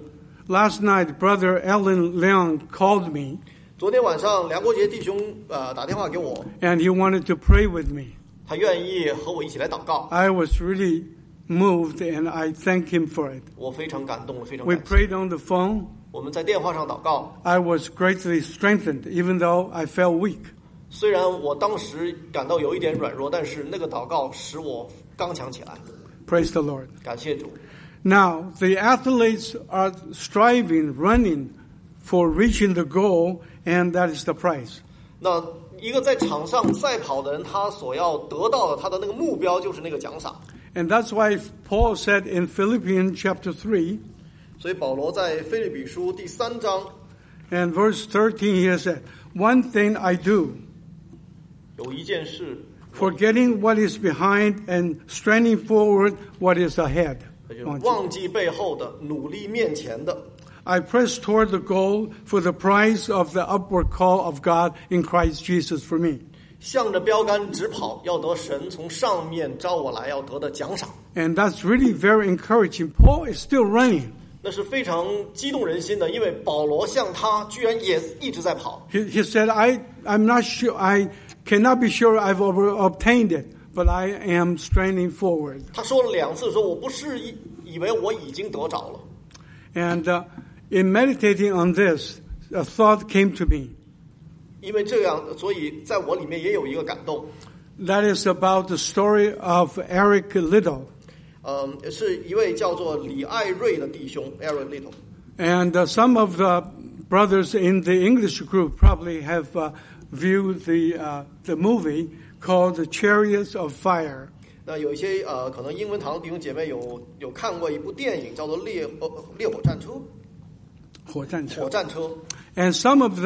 Last night, Brother Alan Leong called me, 昨天晚上梁国杰弟兄打电话给我， and he wanted to pray with me. 他愿意和我一起来祷告， I was really moved, and I thank him for it. 我非常感动，非常 We 感谢。 prayed on the phone. 我们在电话上祷告， I was greatly strengthened, even though I felt weak. 虽然我当时感到有一点软弱，但是那个祷告使我刚强起来。 Praise the Lord. 感谢主。 Now, the athletes are striving, running for reaching the goal, and that is the prize. 那一个在场上赛跑的人，他所要得到的，他的那个目标就是那个奖赏。 And that's why Paul said in Philippians chapter 3, 所以保罗在腓立比书第3章 and verse 13, he has said, "One thing I do, 有一件事， forgetting what is behind and straining forward what is ahead. 就是忘记背后的，努力面前的。 I press toward the goal for the prize of the upward call of God in Christ Jesus for me." 向着标杆直跑，要得神从上面招我来要得的奖赏。 And that's really very encouraging. Paul is still running. 那是非常激动人心的，因为保罗像他居然也一直在跑。 He said, I'm not sure, I cannot be sure I've obtained it, but I am straining forward. 他说了2次，说我不是以为我已经得着了。 And in meditating on this, a thought came to me. 因为这样，所以在我里面也有一个感动。 That is about the story of Eric Liddell. 是一位叫做李爱瑞的弟兄 Eric Little。 And some of the brothers in the English group probably have viewed the movie called The Chariots of Fire. 那有一些可能英文堂弟兄姐妹有看过一部电影叫做烈火战车。 火战车。 火战车。 And some of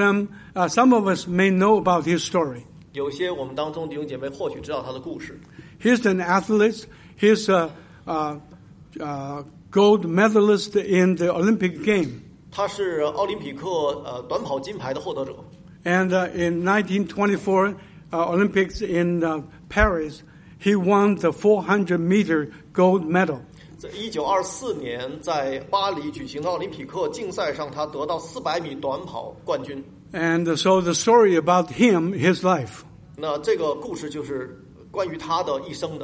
us may know about his story. 有些我们当中弟兄姐妹或许知道他的故事。 He's an athlete. He's a gold medalist in the Olympic game. 他是奥林匹克短跑金牌的获得者。 And in 1924 Olympics in Paris, he won the 400-meter gold medal. 在1924年在巴黎举行的奥林匹克竞赛上，他得到400米短跑冠军。 And so the story about him, his life. 那这个故事就是关于他的一生的。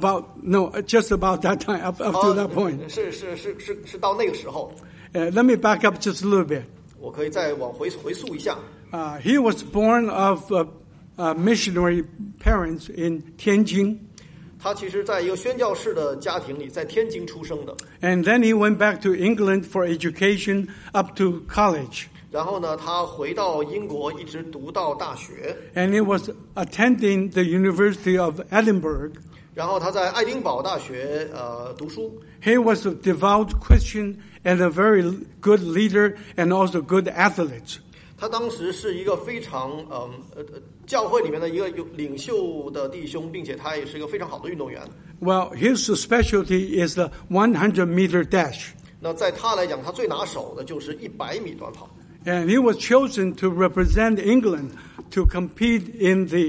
Just about that time, up to that point. 是到那个时候。 Let me back up just a little bit. 我可以再往回溯一下。 He was born of missionary parents in Tianjin. 他其实在一个宣教士的家庭里，在天津出生的。 And then he went back to England for education up to college. 然后呢，他回到英国，一直读到大学。 And he was attending the University of Edinburgh. 然后他在爱丁堡大学读书。 He was a devout Christian and a very good leader and also good athlete. 他当时是一个非常教会里面的一个有领袖的弟兄，并且他也是一个非常好的运动员。 Well, his specialty is the 100-meter dash. 那在他来讲，他最拿手的就是100米短跑。 And he was chosen to represent England to compete in the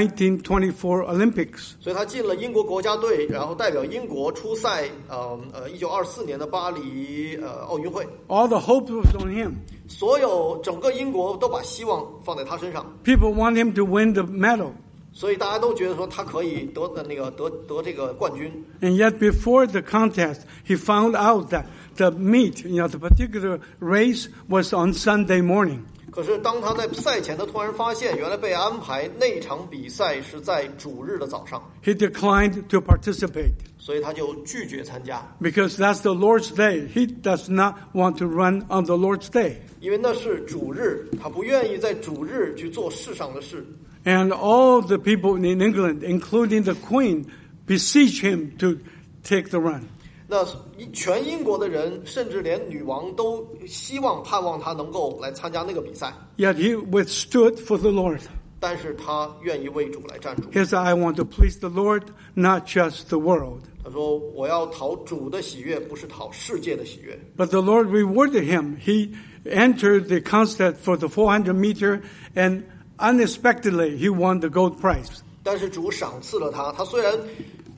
1924 Olympics. 所以他进了英国国家队，然后代表英国出赛1924年的巴黎奥运会。 All the hope was on him. 所有整个英国都把希望放在他身上。 People want him to win the medal. 所以大家都觉得说他可以得这个冠军。 And yet before the contest, he found out that the meet, the particular race was on Sunday morning. 可是当他在赛前，他突然发现，原来被安排那场比赛是在主日的早上。 He declined to participate. 所以他就拒绝参加。 Because that's the Lord's day. He does not want to run on the Lord's day. 因为那是主日，他不愿意在主日去做世上的事。 And all the people in England, including the Queen, beseech him to take the run. 那全英国的人，甚至连女王都盼望他能够来参加那个比赛。 Yet he withstood for the Lord. 但是他愿意为主来站住。 He said, I want to please the Lord, not just the world. 他说：“我要讨主的喜悦，不是讨世界的喜悦。” But the Lord rewarded him. He entered the contest for the 400-meter, and unexpectedly he won the gold prize. 但是主赏赐了他，他虽然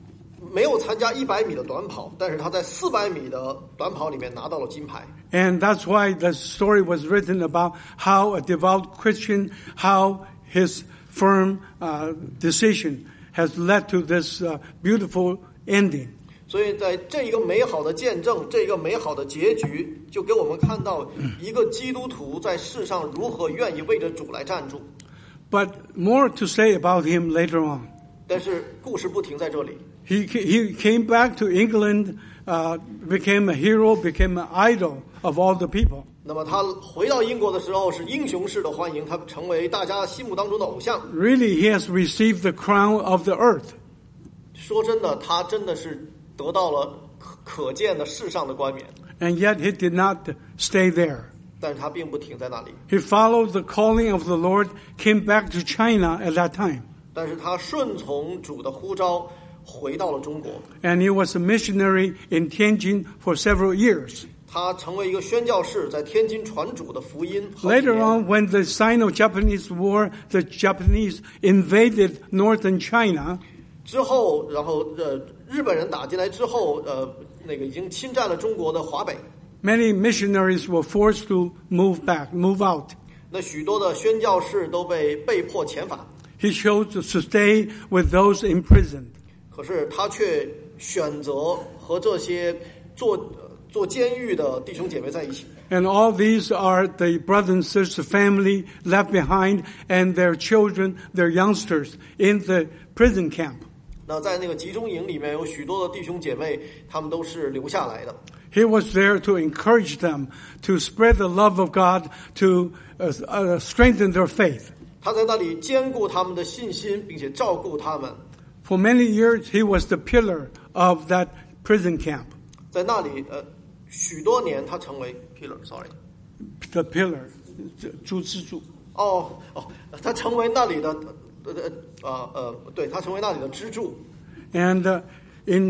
没有参加100米的短跑，但是他在400米的短跑里面拿到了金牌。 And that's why the story was written about how a devout Christian, how his firm decision has led to this beautiful ending. 所以在这一个美好的见证，这一个美好的结局，就给我们看到一个基督徒在世上如何愿意为着主来站住。 But more to say about him later on. 但是故事不停在这里。 He came back to England, became a hero, became an idol of all the people. 那么他回到英国的时候是英雄式的欢迎，他成为大家心目当中的偶像。 Really, he has received the crown of the earth. 说真的，他真的是得到了可见的世上的冠冕， And yet he did not stay there. 但是他并不停在那里。 He followed the calling of the Lord, came back to China at that time. 但是他顺从主的呼召，回到了中国。 And he was a missionary in Tianjin for several years. 他成为一个宣教士，在天津传主的福音。好几 Later 年 on, when the Sino-Japanese War, the Japanese invaded northern China, 之后，然后日本人打进来之后，那个已经侵占了中国的华北。 many missionaries were forced to move out. 那许多的宣教士都被迫遣返， He chose to stay with those imprisoned. 可是他却选择和这些做监狱的弟兄姐妹在一起。 And all these are the brothers and sisters, family left behind, and their children, their youngsters in the prison camp. 那在那个集中营里面有许多的弟兄姐妹，他们都是留下来的。 He was there to encourage them, to spread the love of God, to strengthen their faith. 他在那里兼顾他们的信心，并且照顾他们。 For many years, he was the pillar of that prison camp. 在那里，许多年他成为 pillar，sorry， The pillar, 柱支柱。 他成为那里的，对，他成为那里的支柱。 And in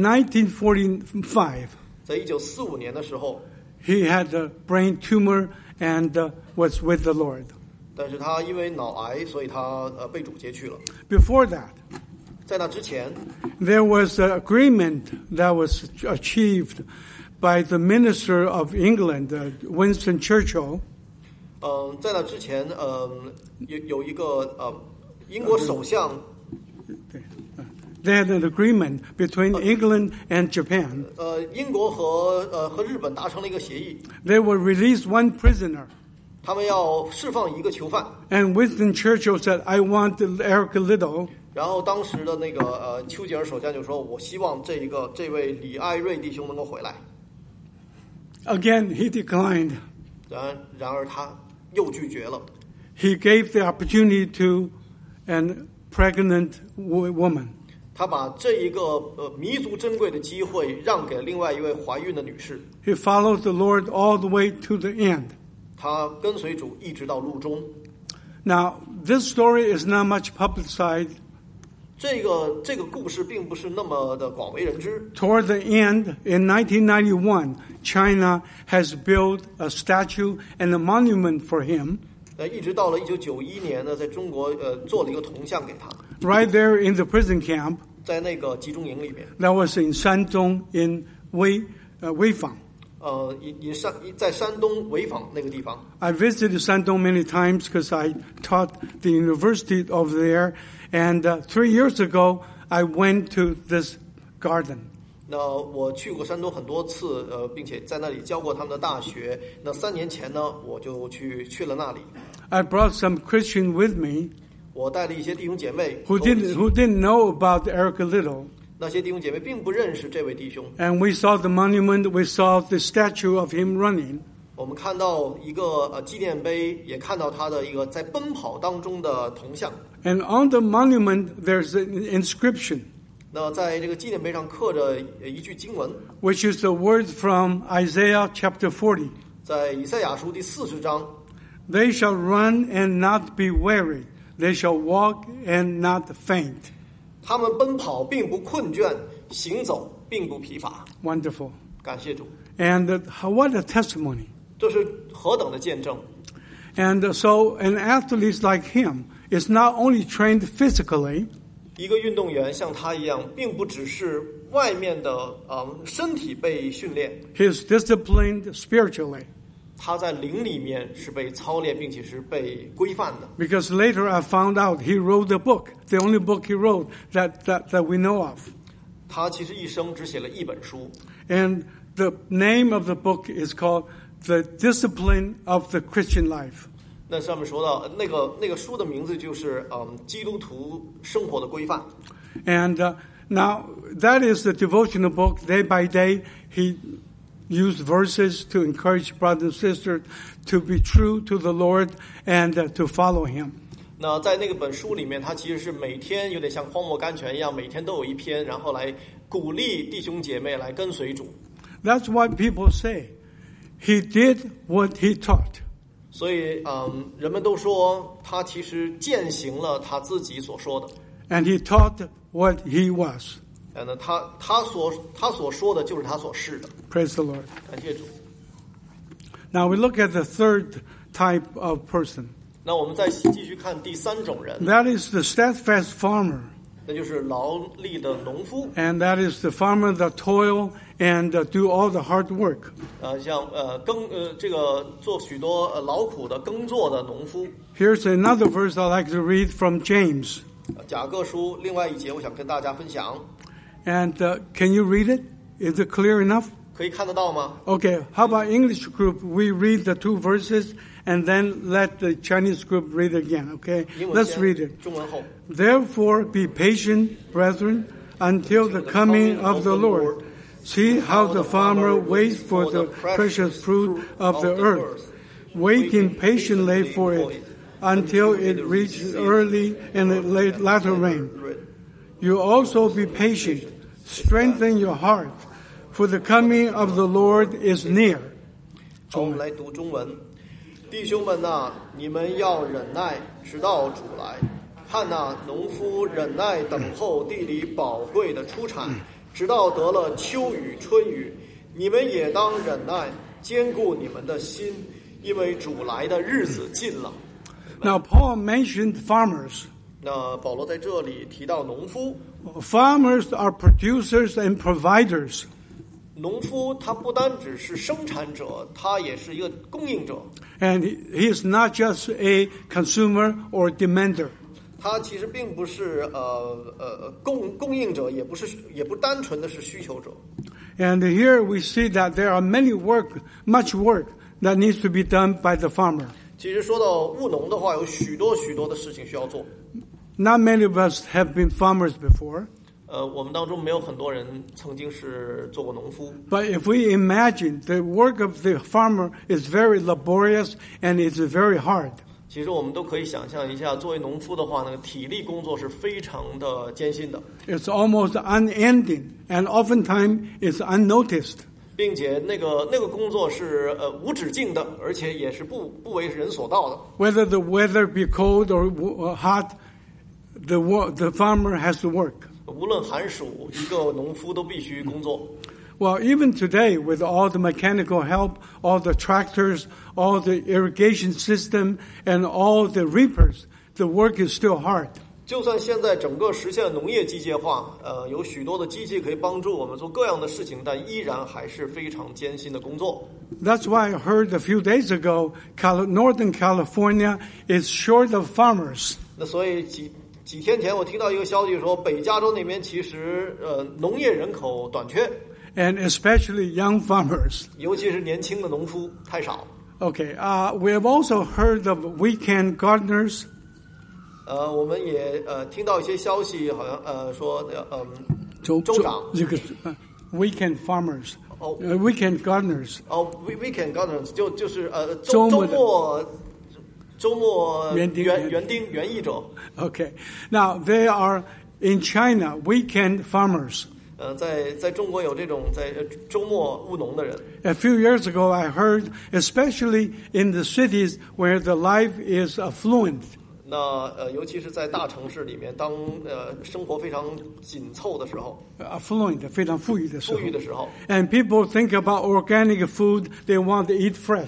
1945, 在1945年的时候， he had a brain tumor and was with the Lord. 但是他因为脑癌，所以他被主接去了。 Before that, 在那之前， there was an agreement that was achieved by the minister of England, Winston Churchill. 在那之前，有一个英国首相， They had an agreement between England and Japan. 英国和日本达成了一个协议， They would release one prisoner. 他们要释放一个囚犯。 And Winston Churchill said, I want Eric Liddell. 然后当时的那个丘吉尔首相就说：“我希望这位李艾瑞弟兄能够回来。” Again, he declined. 然而他又拒绝了。 He gave the opportunity to an pregnant woman. 他把这一个弥足珍贵的机会让给另外一位怀孕的女士。 He followed the Lord all the way to the end. 他跟随主一直到路中。 Now, this story is not much publicized. 这个故事并不是那么的广为人知。 Toward the end, in 1991, China has built a statue and a monument for him. 一直到了1991年呢，在中国做了一个铜像给他。 Right there in the prison camp. 在那个集中营里面。 That was in Shandong in Weifang. 在山东潍坊那个地方。 I visited Shandong many times because I taught the university over there. And 3 years ago, I went to this garden. 那我去过山东很多次，并且在那里教过他们的大学。那3年前呢，我就去了那里。 I brought some Christian with me 我带了一些弟兄姐妹 who didn't know about Eric Liddell. 那些弟兄姐妹并不认识这位弟兄。 And we saw the monument, we saw the statue of him running. 我们看到一个纪念碑，也看到他的一个在奔跑当中的铜像。 And on the monument, there's an inscription, 那在这个纪念碑上刻着一句经文， which is the words from Isaiah chapter 40. 在以赛亚书第40章。 They shall run and not be weary. They shall walk and not faint. 他们奔跑并不困倦，行走并不疲乏。 Wonderful. 感谢主。 And what a testimony. 这是何等的见证。 And so an athlete like him is not only trained physically, 一个运动员像他一样，并不只是外面的身体被训练， He's disciplined spiritually. 他在灵里面是被操练，并且是被规范的。 Because later I found out he wrote a book, the only book he wrote that we know of. 他其实一生只写了一本书， And the name of the book is called The Discipline of the Christian Life. 那上面说到那个书的名字就是基督徒生活的规范。 And now that is the devotional book. Day by day, he used verses to encourage brothers and sisters to be true to the Lord and to follow him. 那在那个本书里面，他其实是每天有点像荒漠甘泉一样，每天都有一篇，然后来鼓励弟兄姐妹来跟随主。 That's why people say he did what he taught. 所以人们都说他其实践行了他自己所说的。 And he taught what he was. 那他所说的就是他所是的。 Praise the Lord. 感谢主。 Now we look at the third type of person. 那我们再继续看第三种人， That is the steadfast farmer. 那就是劳力的农夫。 And that is the farmer that toil and do all the hard work. 像这个做许多劳苦的耕作的农夫。 Here's another verse I like to read from James. 雅各书另外一节，我想跟大家分享。 And can you read it? Is it clear enough? 可以看得到吗？ Okay, how about English group? We read the two verses and then let the Chinese group read again, okay? 英文 Let's 先 read it. 中文后。 Therefore be patient, brethren, until the coming of the Lord. See how the farmer waits for the precious fruit of the earth, waiting patiently for it until it reaches early and the latter rain. You also be patient, strengthen your heart, for the coming of the Lord is near. 好，我们来读中文。弟兄们呐，你们要忍耐，直到主来。看那农夫忍耐等候地里宝贵的出产，直到得了秋雨春雨。你们也当忍耐，坚固你们的心，因为主来的日子近了。 Now Paul mentioned farmers. 那保罗在这里提到农夫， Farmers are producers and providers. 农夫他不单只是生产者，他也是一个供应者。 And he is not just a consumer or demander. 他其实并不是供应者，也不单纯的是需求者。 And here we see that there are much work that needs to be done by the farmer. 其实说到务农的话，有许多的事情需要做。 Not many of us have been farmers before. 我们当中没有很多人曾经是做过农夫。 But if we imagine the work of the farmer is very laborious and it's very hard. 其实我们都可以想象一下，作为农夫的话，那个体力工作是非常的艰辛的， It's almost unending and oftentimes it's unnoticed. 并且那个工作是无止境的，而且也是不为人所道的。 Whether the weather be cold or hot, the farmer has to work. 无论寒暑，一个农夫都必须工作。 Well, even today, with all the mechanical help, all the tractors, all the irrigation system, and all the reapers, the work is still hard. 就算现在整个实现农业机械化，有许多的机器可以帮助我们做各样的事情，但依然还是非常艰辛的工作。 That's why I heard a few days ago, Northern California is short of farmers. 那所以几天前我听到一个消息说，北加州那边其实农业人口短缺。 And especially young farmers. 尤其是年轻的农夫太少。 Okay, we have also heard of weekend gardeners. 我们也听到一些消息，好像说州长 weekend farmers. Weekend gardeners. weekend gardeners 就是周末园艺者。 Okay, now they are in China weekend farmers. 在中国有这种在周末务农的人。 A few years ago, I heard, especially in the cities where the life is affluent. 那尤其是在大城市里面，当生活非常紧凑的时候 affluent, 非常富裕的时候。 富裕的时候。 And people think about organic food, they want to eat fresh.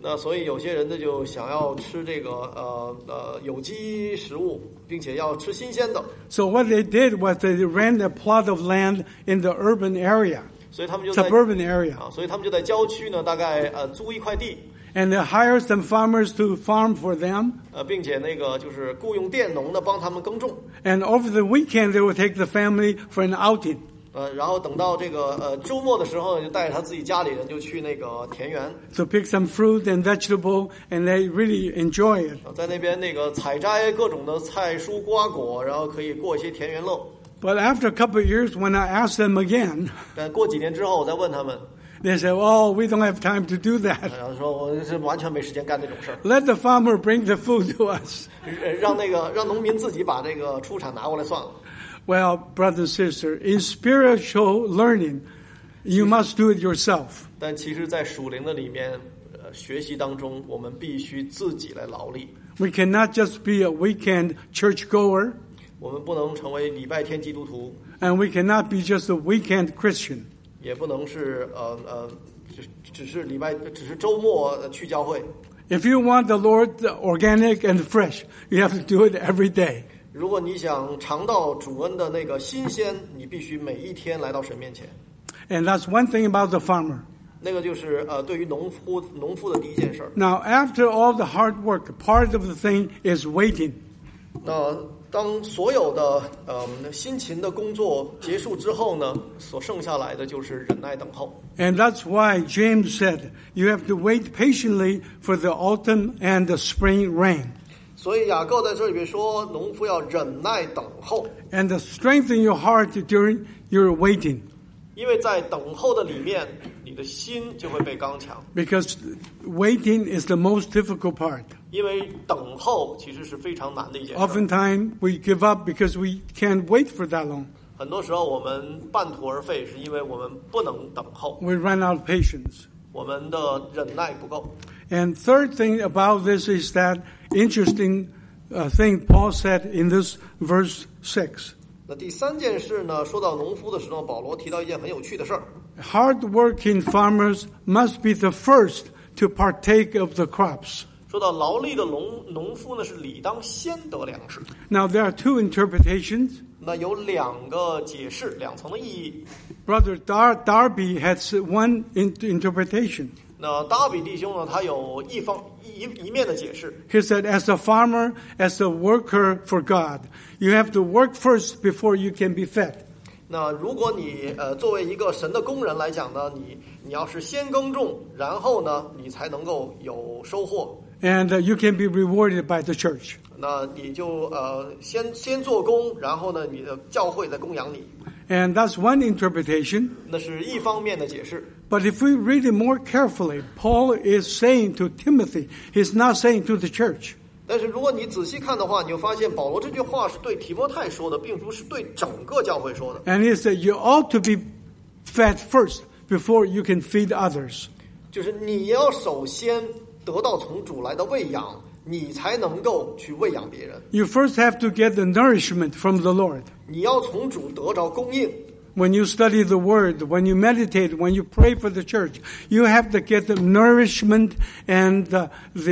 那所以有些人呢就想要吃这个有机食物，并且要吃新鲜的。 So what they did was they rent a plot of land in the urban area, 所以他们就在 suburban area, 所以他们就在郊区呢，大概租一块地。 and they hire some farmers to farm for them. 并且那个就是雇佣佃农呢帮他们耕种。 And over the weekend, they would take the family for an outing. 然后等到这个周末的时候呢，就带着他自己家里人就去那个田园。 To pick some fruit and vegetable, and they really enjoy it. 在那边那个采摘各种的菜蔬瓜果，然后可以过一些田园乐。 But after a couple of years, when I asked them again, 但过几年之后，我再问他们。 They say, "Oh, we don't have time to do that." 然后说我是完全没时间干这种事儿。 Let the farmer bring the food to us. 让农民自己把这个出产拿过来算了。 Well, brother and sister, in spiritual learning, you must do it yourself. 但其实，在属灵的里面，学习当中，我们必须自己来劳力。 We cannot just be a weekend churchgoer. 我们不能成为礼拜天基督徒。 And we cannot be just a weekend Christian. 也不能是只是周末去教会。 If you want the Lord organic and fresh, you have to do it every day. 如果你想尝到主恩的那个新鲜，你必须每一天来到神面前。 And that's one thing about the farmer. 那个就是对于农夫的第一件事。 Now, after all the hard work, part of the thing is waiting. 那当所有的辛勤的工作结束之后呢，所剩下来的就是忍耐等候。 And that's why James said, you have to wait patiently for the autumn and the spring rain. 所以雅各在这里边说，农夫要忍耐等候。 And to strengthen your heart during your waiting. 因为在等候的里面，你的心就会被刚强。 Because waiting is the most difficult part. 因为等候其实是非常难的一件事。 Oftentimes we give up because we can't wait for that long. 很多时候我们半途而废，是因为我们不能等候。 We run out of patience. 我们的忍耐不够。 And third thing about this is that interesting thing Paul said in this verse 6. 那第三件事呢，说到农夫的时候，保罗提到一件很有趣的事儿。 Hard-working farmers must be the first to partake of the crops. 说到劳力的农夫呢，是理当先得粮食。 Now there are two interpretations. 那有两个解释，两层的意义。 Brother Darby has one interpretation. 那达比弟兄呢，他有一面的解释。 He said, as a farmer, as a worker for God, you have to work first before you can be fed. 那如果你作为一个神的工人来讲呢，你要是先耕种，然后呢，你才能够有收获。 And you can be rewarded by the church. 那你就先做工，然后呢，你的教会再供养你。 And that's one interpretation. 那是一方面的解释。 But if we read it more carefully, Paul is saying to Timothy, he's not saying to the church. 但是如果你仔细看的话，你就发现保罗这句话是对提摩太说的，并不是对整个教会说的。 And he said, you ought to be fed first before you can feed others. 就是你要首先得到从主来的喂养，你才能够去喂养别人。 You first have to get the nourishment from the Lord. 你要从主得着供应。 When you study the Word, when you meditate, when you pray for the church, you have to get the nourishment and the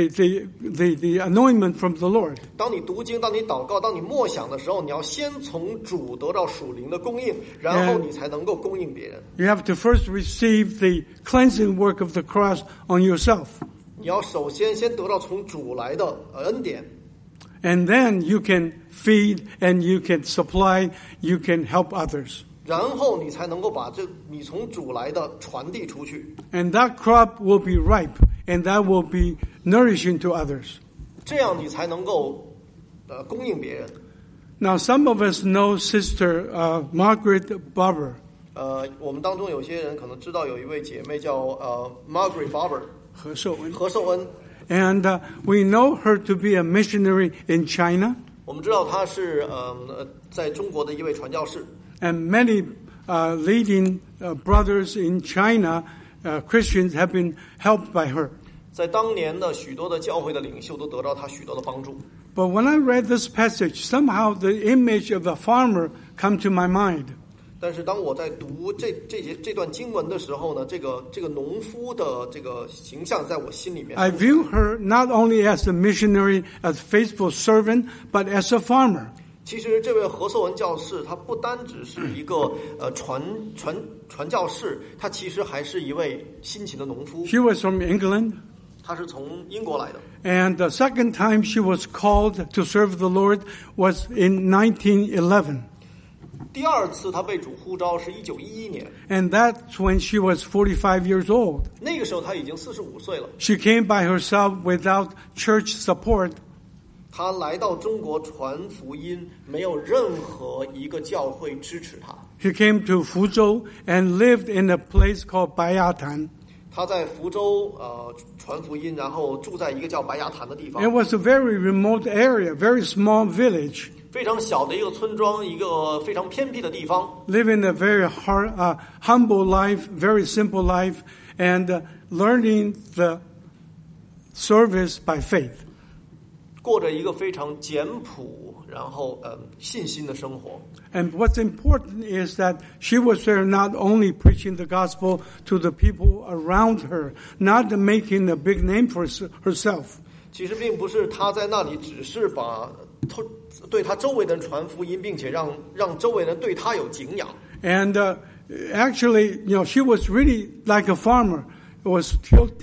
anointment from the Lord. 当你读经，当你祷告，当你默想的时候，你要先从主得到属灵的供应，然后你才能够供应别人。 You have to first receive the cleansing work of the cross on yourself. 你要首先得到从主来的恩典。 And then you can feed and you can supply, you can help others. 然后你才能够把你从主来的传递出去。 And that crop will be ripe, and that will be nourishing to others. 这样你才能够供应别人。 Now, some of us know Sister Margaret Barber. 我们当中有些人可能知道有一位姐妹叫Margaret Barber. 何寿恩。 And we know her to be a missionary in China. 我们知道她是在中国的一位传教士。 And many leading brothers in China, Christians, have been helped by her. 在当年的许多的教会的领袖都得到她许多的帮助。 But when I read this passage, somehow the image of a farmer come to my mind. 但是当我在读这段经文的时候呢，这个农夫的这个形象在我心里面。 I view her not only as a missionary, as a faithful servant, but as a farmer. 其实这位何寿文教士，他不单只是一个传教士，他其实还是一位辛勤的农夫。 She was from England. 他是从英国来的。 And the second time she was called to serve the Lord was in 1911. 第二次他被主呼召是1911年， And that's when she was 45 years old. 那个时候他已经45岁了。 She came by herself without church support. 他来到中国传福音，没有任何一个教会支持他。 She came to Fuzhou and lived in a place called Bayatan. 他在福州传福音，然后住在一个叫白崖潭的地方。 It was a very remote area, very small village. 非常小的一个村庄，一个非常偏僻的地方。 Living a very humble life, very simple life, and learning the service by faith. 过着一个非常简朴，然后信心的生活。 And what's important is that she was there not only preaching the gospel to the people around her, not making a big name for herself. 其实并不是他在那里只是对他周围的人传福音，并且让周围人对他有敬仰。 And actually, she was really like a farmer. It was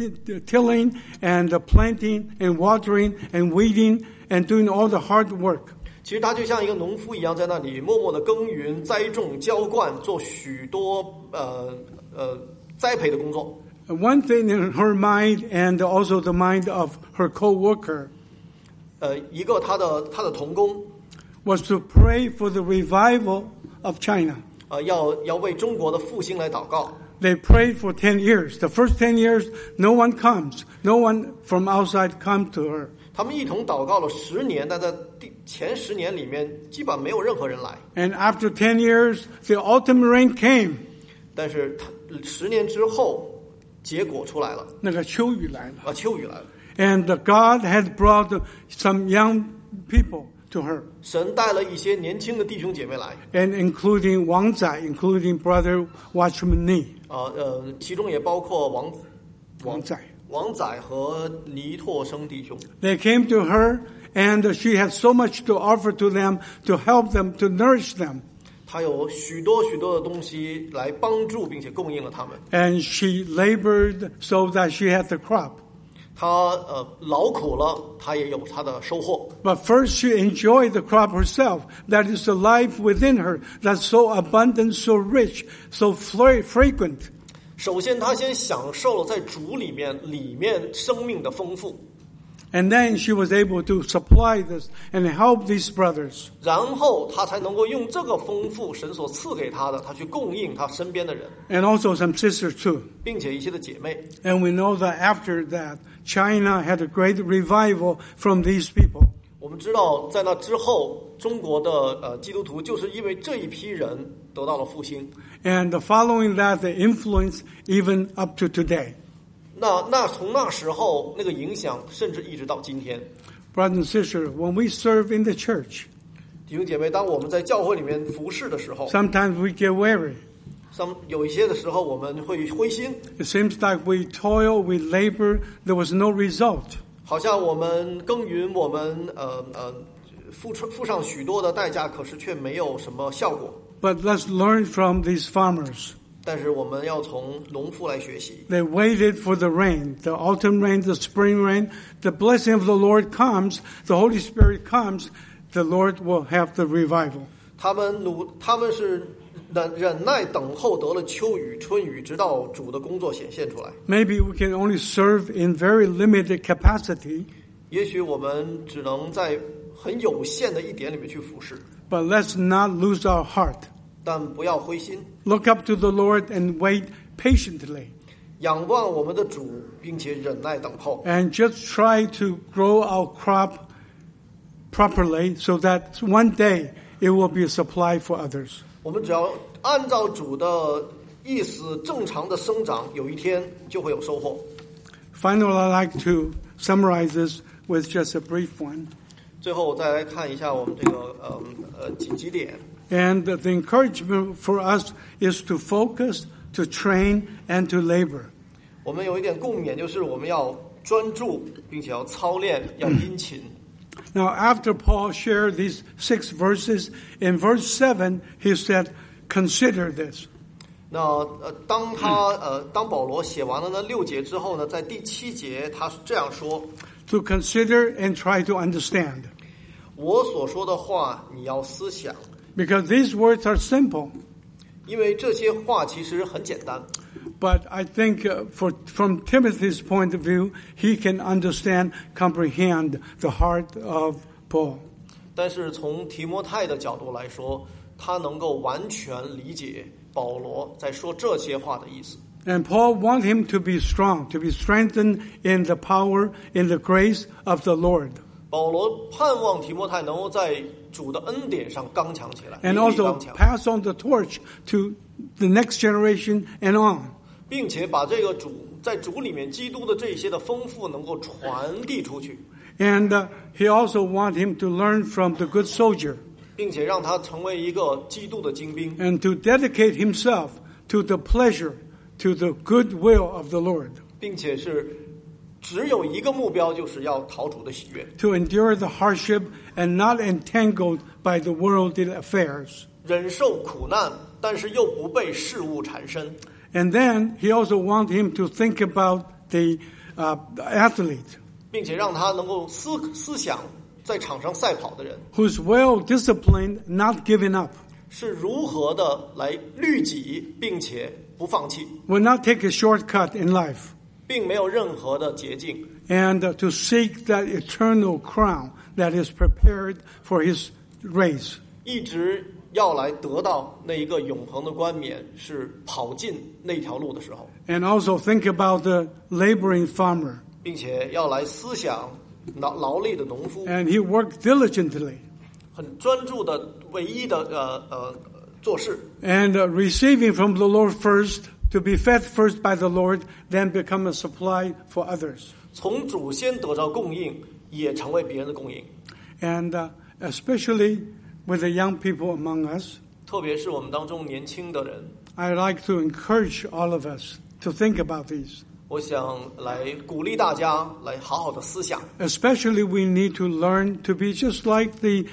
tilling and planting and watering and weeding and doing all the hard work. 其实他就像一个农夫一样，在那里默默的耕耘、栽种、浇灌，做许多栽培的工作。 One thing in her mind and also the mind of her co-worker 一个他的同工 was to pray for the revival of China. 要为中国的复兴来祷告。 They prayed for 10 years. The first 10 years, no one comes. No one from outside come to her. 他们一同祷告了10年，但在前10年里面，基本没有任何人来。 And after 10 years, the autumn rain came. 但是10年之后，结果出来了。 那个秋雨来了。 秋雨来了。 And God had brought some young people to her. 神带了一些年轻的弟兄姐妹来。 And including Wang Zai, including Brother Watchman Nee. 其中也包括王仔和黎拓生弟兄。 They came to her, and she had so much to offer to them, to help them, to nourish them. 他有许多的东西来帮助并且供应了他们。 And she labored so that she had the crop. 他劳苦了，他也有他的收获。 But first she enjoyed the crop herself. That is the life within her that's so abundant, so rich, so fragrant. 首先，他先享受了在主里面生命的丰富。 And then she was able to supply this and help these brothers. 然后他才能够用这个丰富神所赐给他的，他去供应他身边的人， And also some sisters too. 并且一些的姐妹。 And we know that after that, China had a great revival from these people. 我们知道，在那之后，中国的基督徒就是因为这一批人得到了复兴。 And following that, the influence even up to today. 那从那时候，那个影响甚至一直到今天。 Brothers and sisters, when we serve in the church, 弟兄姐妹，当我们在教会里面服侍的时候， sometimes we get weary. 有一些的时候我们会灰心。 It seems like we toil, we labor, there was no result. 好像我们耕耘，我们付上许多的代价，可是却没有什么效果。 But let's learn from these farmers. 但是我们要从农夫来学习。 They waited for the rain, the autumn rain, the spring rain. The blessing of the Lord comes, the Holy Spirit comes, the Lord will have the revival. 他们是忍耐等候得了秋雨春雨，直到主的工作显现出来。 Maybe we can only serve in very limited capacity. 也许我们只能在很有限的一点里面去服侍， But let's not lose our heart. 但不要灰心， Look up to the Lord and wait patiently. 仰望我们的主，并且忍耐等候。 And just try to grow our crop properly so that one day it will be a supply for others. 我们只要按照主的意思正常的生长，有一天就会有收获。 Finally, I'd like to summarize this with just a brief one. 最后我再来看一下我们这个几点。 And the encouragement for us is to focus, to train, and to labor. 我们有一点共勉，就是我们要专注，并且要操练，要殷勤。 Now, after Paul shared these 6 verses, in verse 7, he said, consider this. 那当保罗写完了那6节之后呢，在第7节他是这样说 To consider and try to understand. 我所说的话你要思想， Because these words are simple. 因为这些话其实很简单。 But I think from Timothy's point of view, he can understand, comprehend the heart of Paul. 但是从提摩太的角度来说，他能够完全理解保罗在说这些话的意思。 And Paul wants him to be strong, to be strengthened in the power, in the grace of the Lord. 保罗盼望提摩太能够在主的恩典上刚强起来， And 灵里 also 刚强， pass on the torch to the next generation and on. 并且把这个在主里面基督的这些的丰富能够传递出去， And he also wants him to learn from the good soldier 并且让他成为一个基督的精兵， and to dedicate himself to the pleasure, to the good will of the Lord, 并且是只有一个目标，就是要讨主的喜悦， to endure the hardship and not entangled by the worldly affairs. 忍受苦难，但是又不被事物缠身。 And then he also wants him to think about the athlete 并且让他能够思想在场上赛跑的人 who's well disciplined, not giving up, 是如何的来律己，并且不放弃， will not take a shortcut in life, 并没有任何的捷径， and to seek that eternal crown that is prepared for his race. 一直要来得到那一个永恒的冠冕，是跑进那条路的时候， And also think about the laboring farmer. 并且要来思想劳力的农夫， And he worked diligently 很专注的唯一的做事， and receiving from the Lord first, to be fed first by the Lord, then become a supply for others. 从主先得到供应，也成为别人的供应。 And especially with the young people among us, 特别是我们当中年轻的人， I like to encourage all of us to think about these. 我想来鼓励大家来好好的思想。 Especially we need to learn to be just like the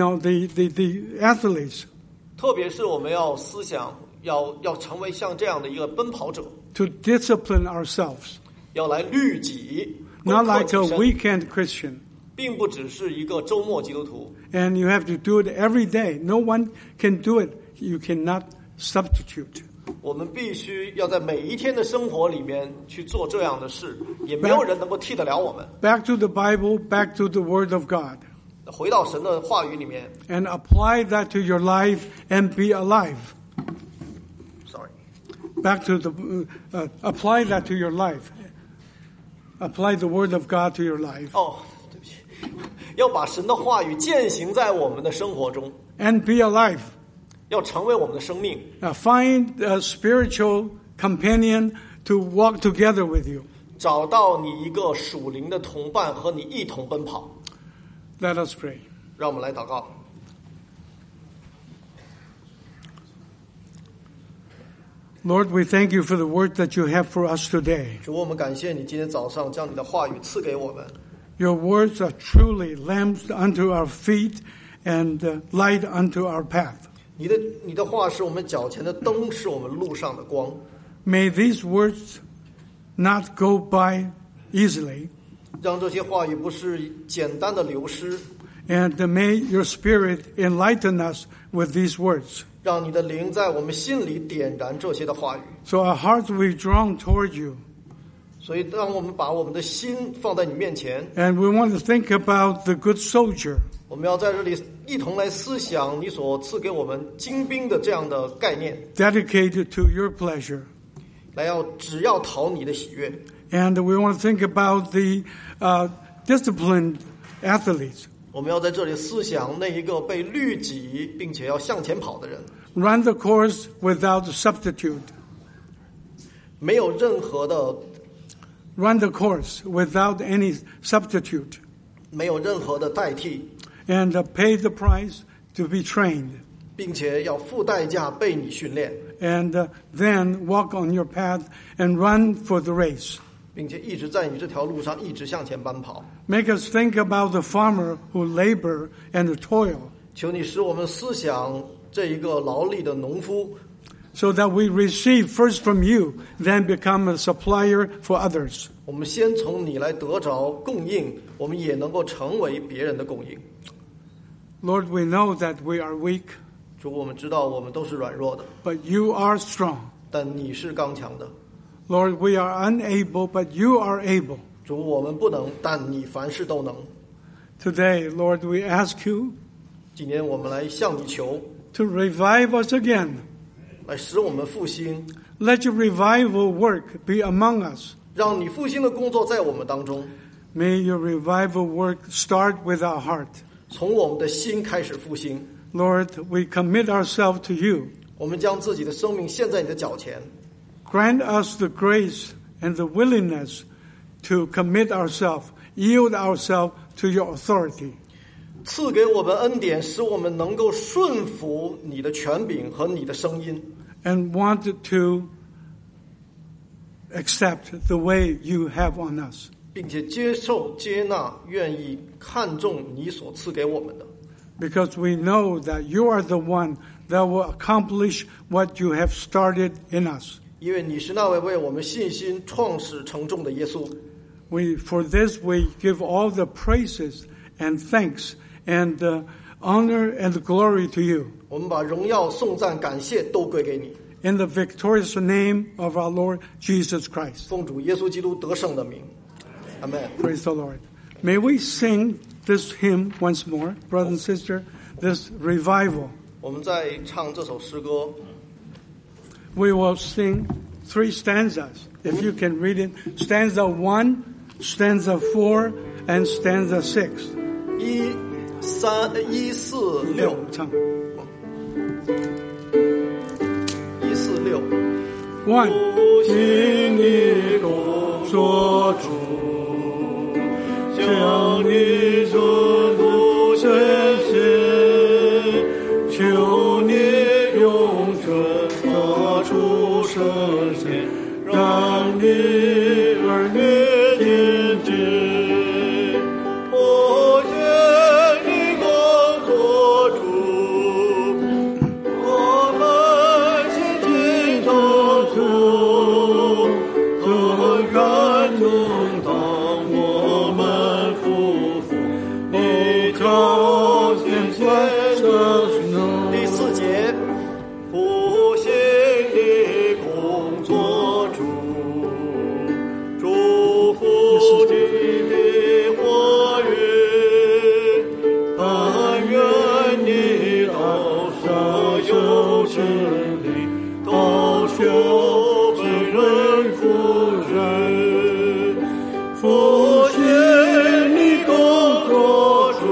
athletes, 特别是我们要思想，要成为像这样的一个奔跑者， to discipline ourselves, 要来律己， not 攻克 like a 己身， weekend Christian. 并不只是一个周末基督徒。 And you have to do it every day. No one can do it. You cannot substitute. 我们必须要在每一天的生活里面去做这样的事，也没有人能够替得了我们。 Back to the Bible, back to the Word of God. 回到神的话语里面 And apply that to your life and be alive. ，sorry， Back to the, apply that to your life. Apply the Word of God to your life. 哦，对不起，要把神的话语践行在我们的生活中， And be alive. 要成为我们的生命。 Find a spiritual companion to walk together with you. 找到你一个属灵的同伴，和你一同奔跑。 Let us pray. 让我们来祷告。 Lord, we thank you for the word that you have for us today. 主，我们感谢你今天早上将你的话语赐给我们。 Your words are truly lamps unto our feet and light unto our path. 你的话是我们脚前的灯，是我们路上的光。 May these words not go by easily, 让这些话语不是简单的流失， and may your Spirit enlighten us with these words. 让你的灵在我们心里点燃这些的话语。 So our hearts will be drawn toward you. 所以，当我们把我们的心放在你面前， And we want to think about the good soldier. 我们要在这里一同来思想你所赐给我们精兵的这样的概念， Dedicated to your pleasure. 只要讨你的喜悦。 And we want to think about the disciplined athletes. 我们要在这里思想那一个被律己并且要向前跑的人， Run the course without substitute. 没有任何的 Run the course without any substitute. 没有任何的代替， And pay the price to be trained. 并且要付代价被你训练， and then walk on your path and run for the race. 并且一直在你这条路上一直向前奔跑。 Make us think about the farmer who labor and toil, 求你使我们思想这一个劳力的农夫， so that we receive first from you, then become a supplier for others. 我们先从你来得着供应，我们也能够成为别人的供应。 Lord, we know that we are weak, 主，我们知道我们都是软弱的， but you are strong. 但你是刚强的。 Lord, we are unable, but you are able. 主，我们不能，但你凡事都能。 Today, Lord, we ask you 今年我们来向你求， to revive us again. 来使我们复兴， Let your revival work be among us. 让你复兴的工作在我们当中， May your revival work start with our heart. 从我们的心开始复兴。 Lord, we commit ourselves to you. 我们将自己的生命献在你的脚前， Grant us the grace and the willingness to commit ourselves, yield ourselves to your authority. 赐给我们恩典，使我们能够顺服你的权柄和你的声音， And want to accept the way you have on us. 并且接受、接纳，愿意看重你所赐给我们的。 Because we know that you are the one that will accomplish what you have started in us. 因为你是那位为我们信心创始成终的耶稣。 For this we give all the praises and thanks and honor and glory to you. 我们把荣耀、颂赞、感谢都归给你， In the victorious name of our Lord Jesus Christ. 奉主耶稣基督得胜的名，阿门。 Praise the Lord. May we sing this hymn once more, brother and sister, this revival. 我们再唱这首诗歌， We will sing 3 stanzas. If you can read it, stanza 1, stanza 4, and stanza 6. 1、3、1、4、6， 唱。 1、4、6。 1. 请你工作主，将你这路深陷，求你用唇发出声线，让你儿女听见。我愿你工作主，我们亲近的主，很感动当我们夫妇你朝鲜前的第4节，复兴的工作主，祝福你的话语，但愿你到所有之力都修本人负人，复兴你工作主，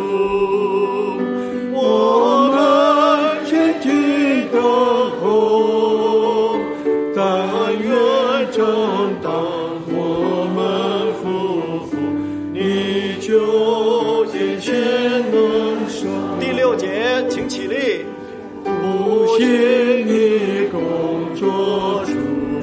我们前进的后，但愿正当我们夫妇你就见前能手。第6节，请起立。复兴你工作主，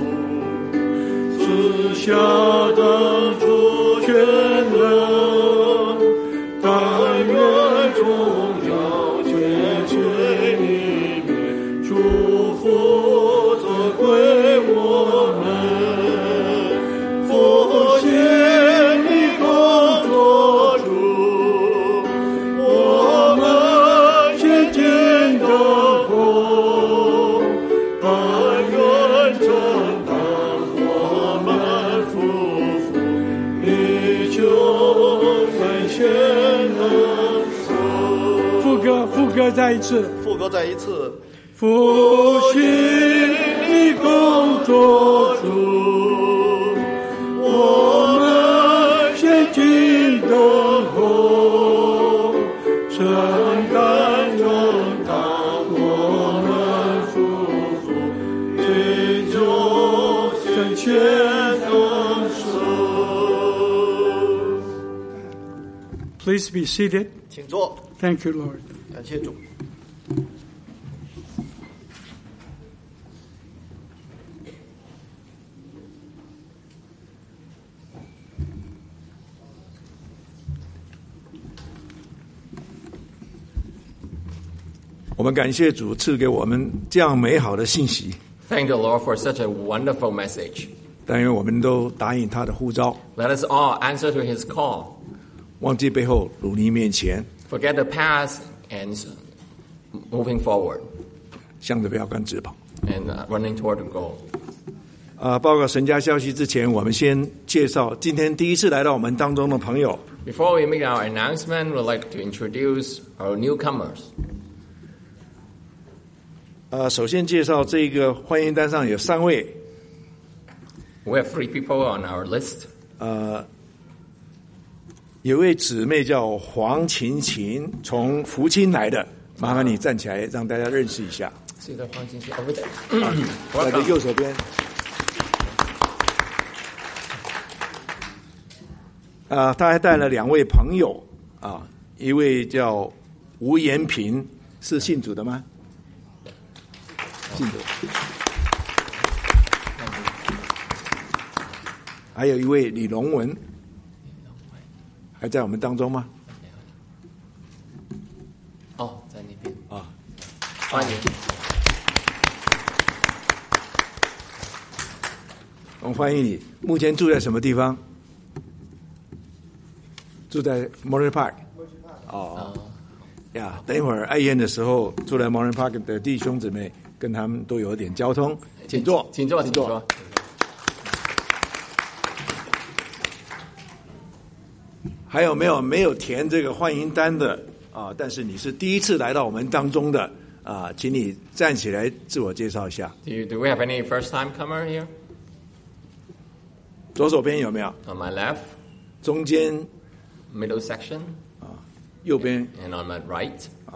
赐下的主权能，但愿荣耀全全里面，祝福则归我们。复兴你工作主，我们前进的后，但愿正当我们夫妇你就在前能手。 副歌再一次。 副歌再一次。 复兴你工作主，我们前进的后，承担正当我们夫妇你就在前能手。Please be seated. 请坐。 Thank you, Lord. 感谢主。 我们感谢主赐给我们这样美好的信息。 Thank the Lord for such a wonderful message. 但愿我们都答应他的呼召， Let us all answer to his call. 忘记背后，努力面前， Forget the past and moving forward 向着标杆直跑。 and running toward the goal. 报告神家消息之前，我们先介绍今天第一次来到我们当中的朋友。 Before we make our announcement, we'd like to introduce our newcomers. 首先介绍这个欢迎单上有3位， We have 3 people on our list. 有位姊妹叫黄琴琴，从福清来的，麻烦你站起来让大家认识一下。 See the Huang Qingqi over there. 在这右手边。他还带了2位朋友啊，一位叫吴延平，是信主的吗？信主。还有一位李龙文，还在我们当中吗？ 哦，在那边。 啊， 欢迎。 我们欢迎你。目前住在什么地方？住在 Moran Park。哦，呀，等一会儿爱宴的时候，住在 Moran Park 的弟兄姊妹跟他们都有点交通，请坐， 请坐，请坐。 还有没有填这个欢迎单的啊？但是你是第一次来到我们当中的啊，请你站起来自我介绍一下。 Do we have any first-time comer here? 左手边有没有？ On my left, 中间 middle section, 右边。 and on my right.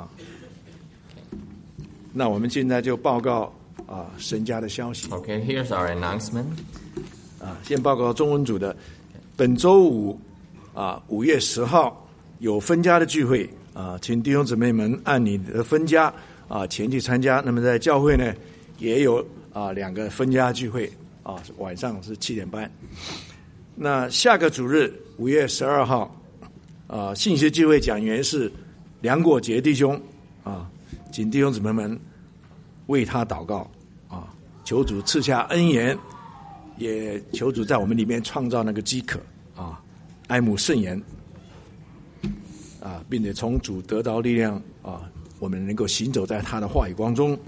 那我们现在就报告神家的消息。 Okay, here's our announcement. 先报告中文组的，本周五5月10号有分家的聚会请弟兄姊妹们按你的分家前去参加。那么在教会呢，也有2个分家聚会晚上是7点半。那下个主日5月12号信息聚会讲员是梁国杰弟兄请弟兄姊妹们为他祷告求主赐下恩言，也求主在我们里面创造那个饥渴爱慕圣言并且从主得到力量我们能够行走在他的话语光中。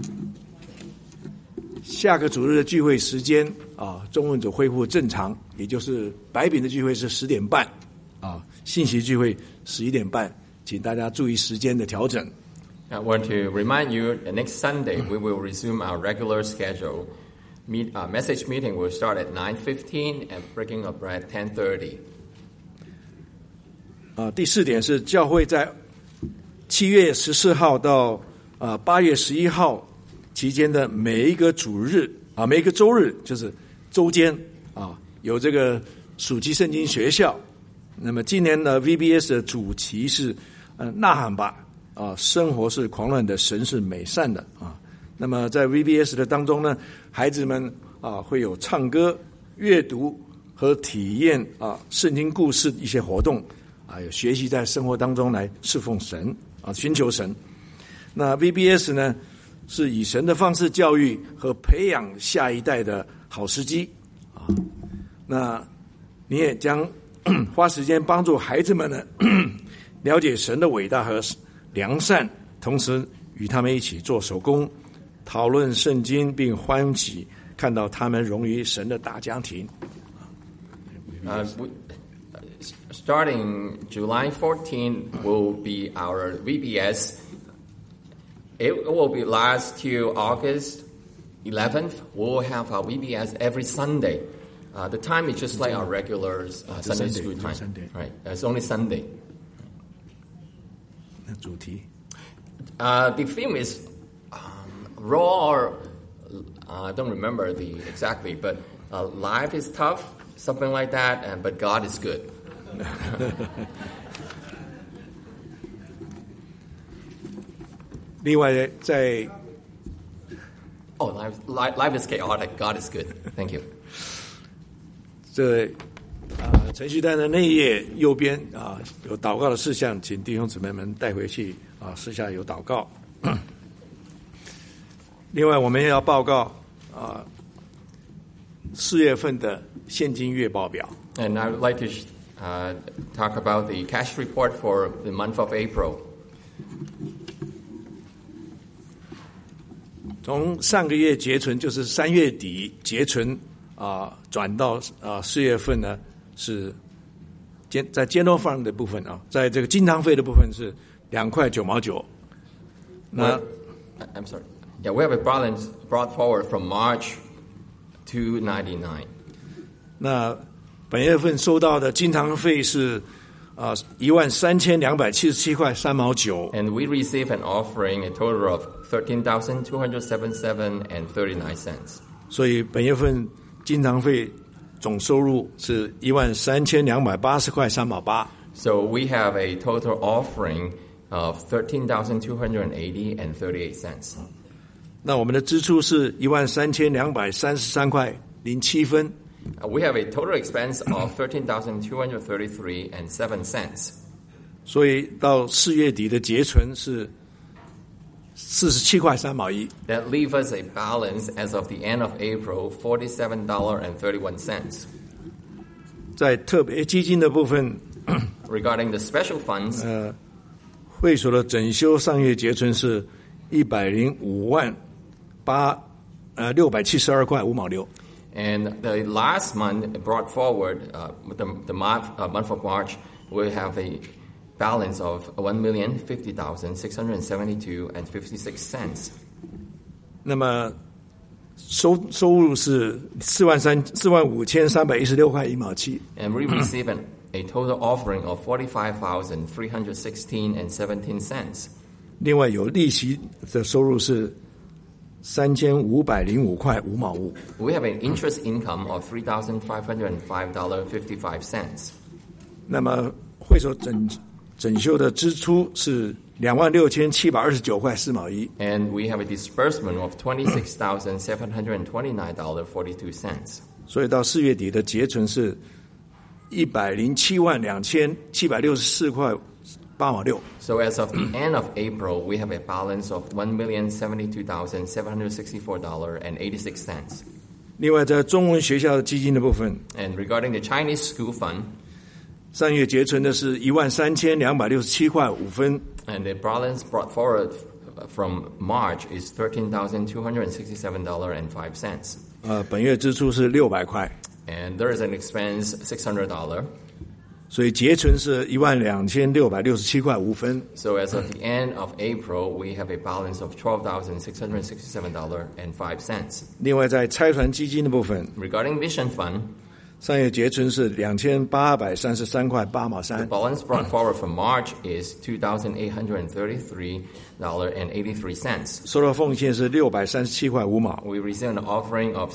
下个主日的聚会时间中文组恢复正常，也就是白饼的聚会是10点半信息聚会11点半，请大家注意时间的调整。 I want to remind you that next Sunday we will resume our regular schedule. Message meeting will start at 9:15 and breaking of bread 10:30. 第4点是教会在7月14号到8月11号期间的每一个主日每一个周日，就是周间有这个暑期圣经学校。那么今年的 VBS 的主题是呐喊吧生活是狂乱的，神是美善的那么在 VBS 的当中呢，孩子们会有唱歌、阅读和体验圣经故事一些活动有学习在生活当中来侍奉神寻求神。那 VBS 呢是以神的方式教育和培养下一代的好时机那你也将花时间帮助孩子们呢了解神的伟大和良善，同时与他们一起做手工，讨论圣经，并欢喜看到他们融于神的大家庭。 Starting July 14 will be our VBS. It will be last till August 11th. We'll have our VBS every Sunday. The time is just like our regular Sunday school time. Right, it's only Sunday. 那主题 The theme is raw. I don't remember the exactly, but life is tough, something like that. But God is good. 另外在 life is chaotic. God is good. Thank you. 这程序单的内页右边有祷告的事项，请弟兄姊妹们带回去私下有祷告。 另外，我们也要报告4月份的现金月报表。 And I would like to talk about the cash report for the month of April. 从上个月结存，就是3月底结存转到4月份呢，是在general fund 的部分在这个经常费的部分是2块9毛9。那 I'm sorry. Yeah, we have a balance brought forward from March to 99. 那本月份收到的经常费是13277块3毛9。 And we receive an offering a total of $13,277.39. 所以本月份经常费总收入是13280块3毛8。 So we have a total offering of $13,280.38. 那我们的支出是13233块07分。 We have a total expense of $13,233.07. 所以到4月底的结存是47块3毛1。 That leaves us a balance as of the end of April, $47.31. 在特别基金的部分， Regarding the special funds, 会所的整修上月结存是105,672块5毛6。 and the last month brought forward, the month of March, we have a balance of $1,050,672.56. 那么收入是45316块1毛7。 And we receive a total offering of $45,316.17. 另外有利息的收入是3505块5毛5。 We have an interest income of $3,505.55. 那么会所整修的支出是26729块4毛1。 And we have a disbursement of $26,729.42. 所以到4月底的结存是1072764块8毛6。 So as of the end of April, we have a balance of $1,072,764.86. 另外在中文学校的基金的部分， And regarding the Chinese school fund, 上月结存的是13267块5分。 and the balance brought forward from March is $13,267.05. 本月支出是600块， And there is an expense $600. 所以结存是12667块5分。 So as of the end of April, we have a balance of $12,667.05. 另外在财团基金的部分， Regarding Vision Fund, 上月结存是2833块8毛3。 balance brought forward from March is $2,833.83. 收到奉献是637块5毛。 We received an offering of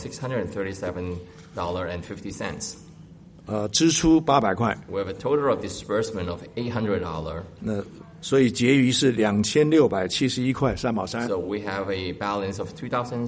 $637.50. 支出800块， We have a total of disbursement of $800. 那所以结余是2671块3毛3。 So we have a balance of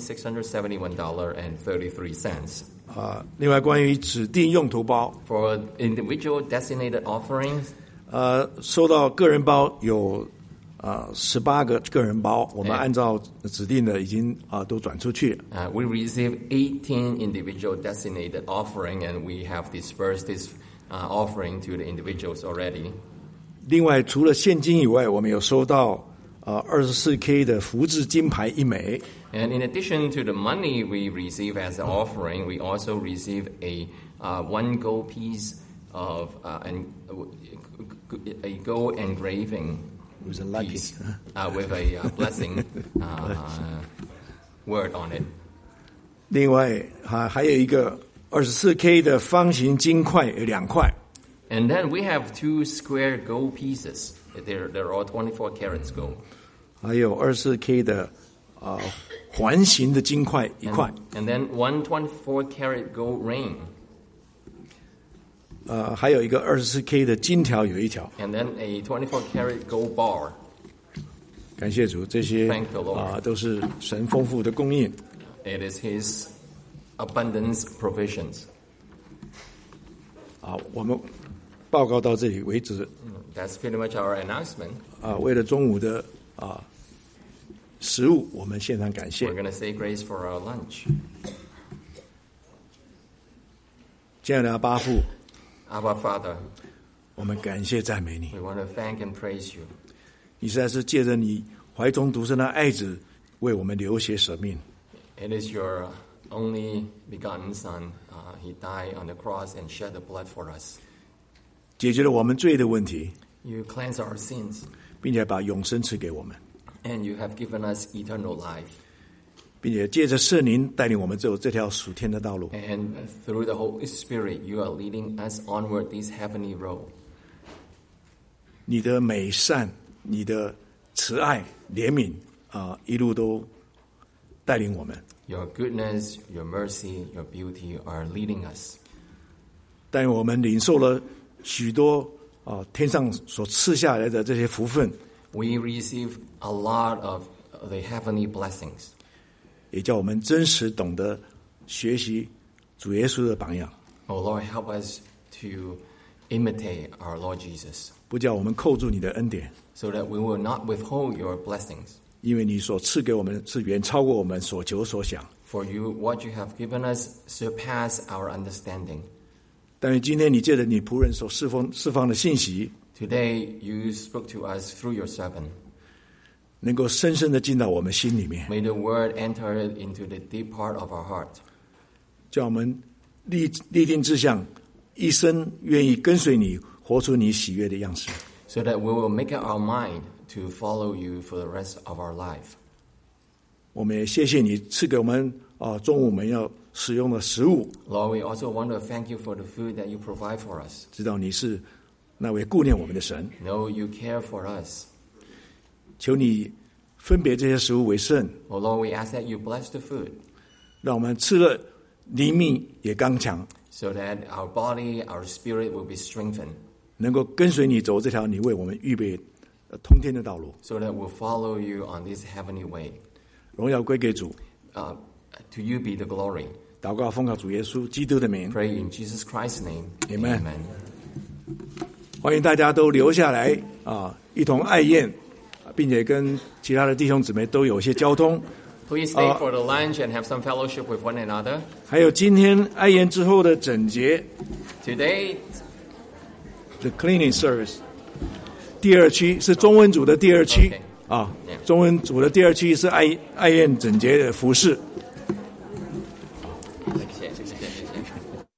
$2,671.33. 另外关于指定用途包， For individual designated offerings, 收到个人包有18个个人包，我们按照指定的已经都转出去。 we receive 18 individual designated offering, and we have dispersed this offering to the individuals already. 另外除了现金以外，我们有收到24K 的福字金牌1枚。 And in addition to the money we receive as an offering, we also receive a one gold piece of a gold engraving With a lucky. piece with a blessing word on it. 另外还有一个24K 的方形金块有2块。 And then we have 2 square gold pieces. They're all 24 carats gold. 还有24K 的环形的金块1块。 And then 1 24 carat gold ring. 还有一个24K 的金条有1条。 And then a 24 carat gold bar. 感谢主，这些 Thank the Lord. 都是神丰富的供应。 It is His abundance provisions. 我们报告到这里为止。 That's pretty much our announcement. 为了中午的食物，我们献上感谢 We're。going to say grace for our lunch. 亲爱的阿爸父， Our Father, 我们感谢赞美你， we want to thank and praise you. 你实在是借着你怀中独生的爱子，为我们流血舍命。 It is your only begotten Son. He died on the cross and shed the blood for us. 解决了我们罪的问题， You cleanse our sins, 并且把永生赐给我们， and you have given us eternal life. 并且借着圣灵带领我们走这条属天的道路。 And through the Holy Spirit, you are leading us onward this heavenly road. 你的美善、你的慈爱、怜悯一路都带领我们， Your goodness, your mercy, your beauty are leading us. 带领我们领受了许多天上所赐下来的这些福分， We receive a lot of the heavenly blessings. 也叫我们真实懂得学习主耶稣的榜样， Oh Lord, help us to imitate our Lord Jesus, 不叫我们扣住你的恩典， so that we will not withhold your blessings. 因为你所赐给我们是远超过我们所求所想。 For you, what you have given us surpass our understanding. 但是今天你借着你仆人所释放的信息， Today, you spoke to us through your servant. 能够深深的进到我们心里面， May the word enter into the deep part of our heart, 叫我们立定志向，一生愿意跟随你，活出你喜悦的样式。 so that we will make up our mind to follow you for the rest of our life. 我们也谢谢你赐给我们中午我们要使用的食物， Lord, we also want to thank you for the food that you provide for us. 知道你是那位顾念我们的神， Know you care for us. 求你分别这些食物为圣， Oh Lord, we ask that you bless the food, 让我们吃了灵命也刚强， so that our body, our spirit will be strengthened, 能够跟随你走这条你为我们预备通天的道路。 so that we'll follow you on this heavenly way. 荣耀归给主， To you be the glory. 祷告奉靠主耶稣基督的名， Pray in Jesus Christ's name. Amen. Amen. 欢迎大家都留下来一同爱宴，并且跟其他的弟兄姊妹都有些交通。 Please stay for the lunch and have some fellowship with one another. 还有今天爱宴之后的整洁 Today, The cleaning service 第二区是中文组的第二区 Okay. 中文组的第二区是爱宴整洁的服饰。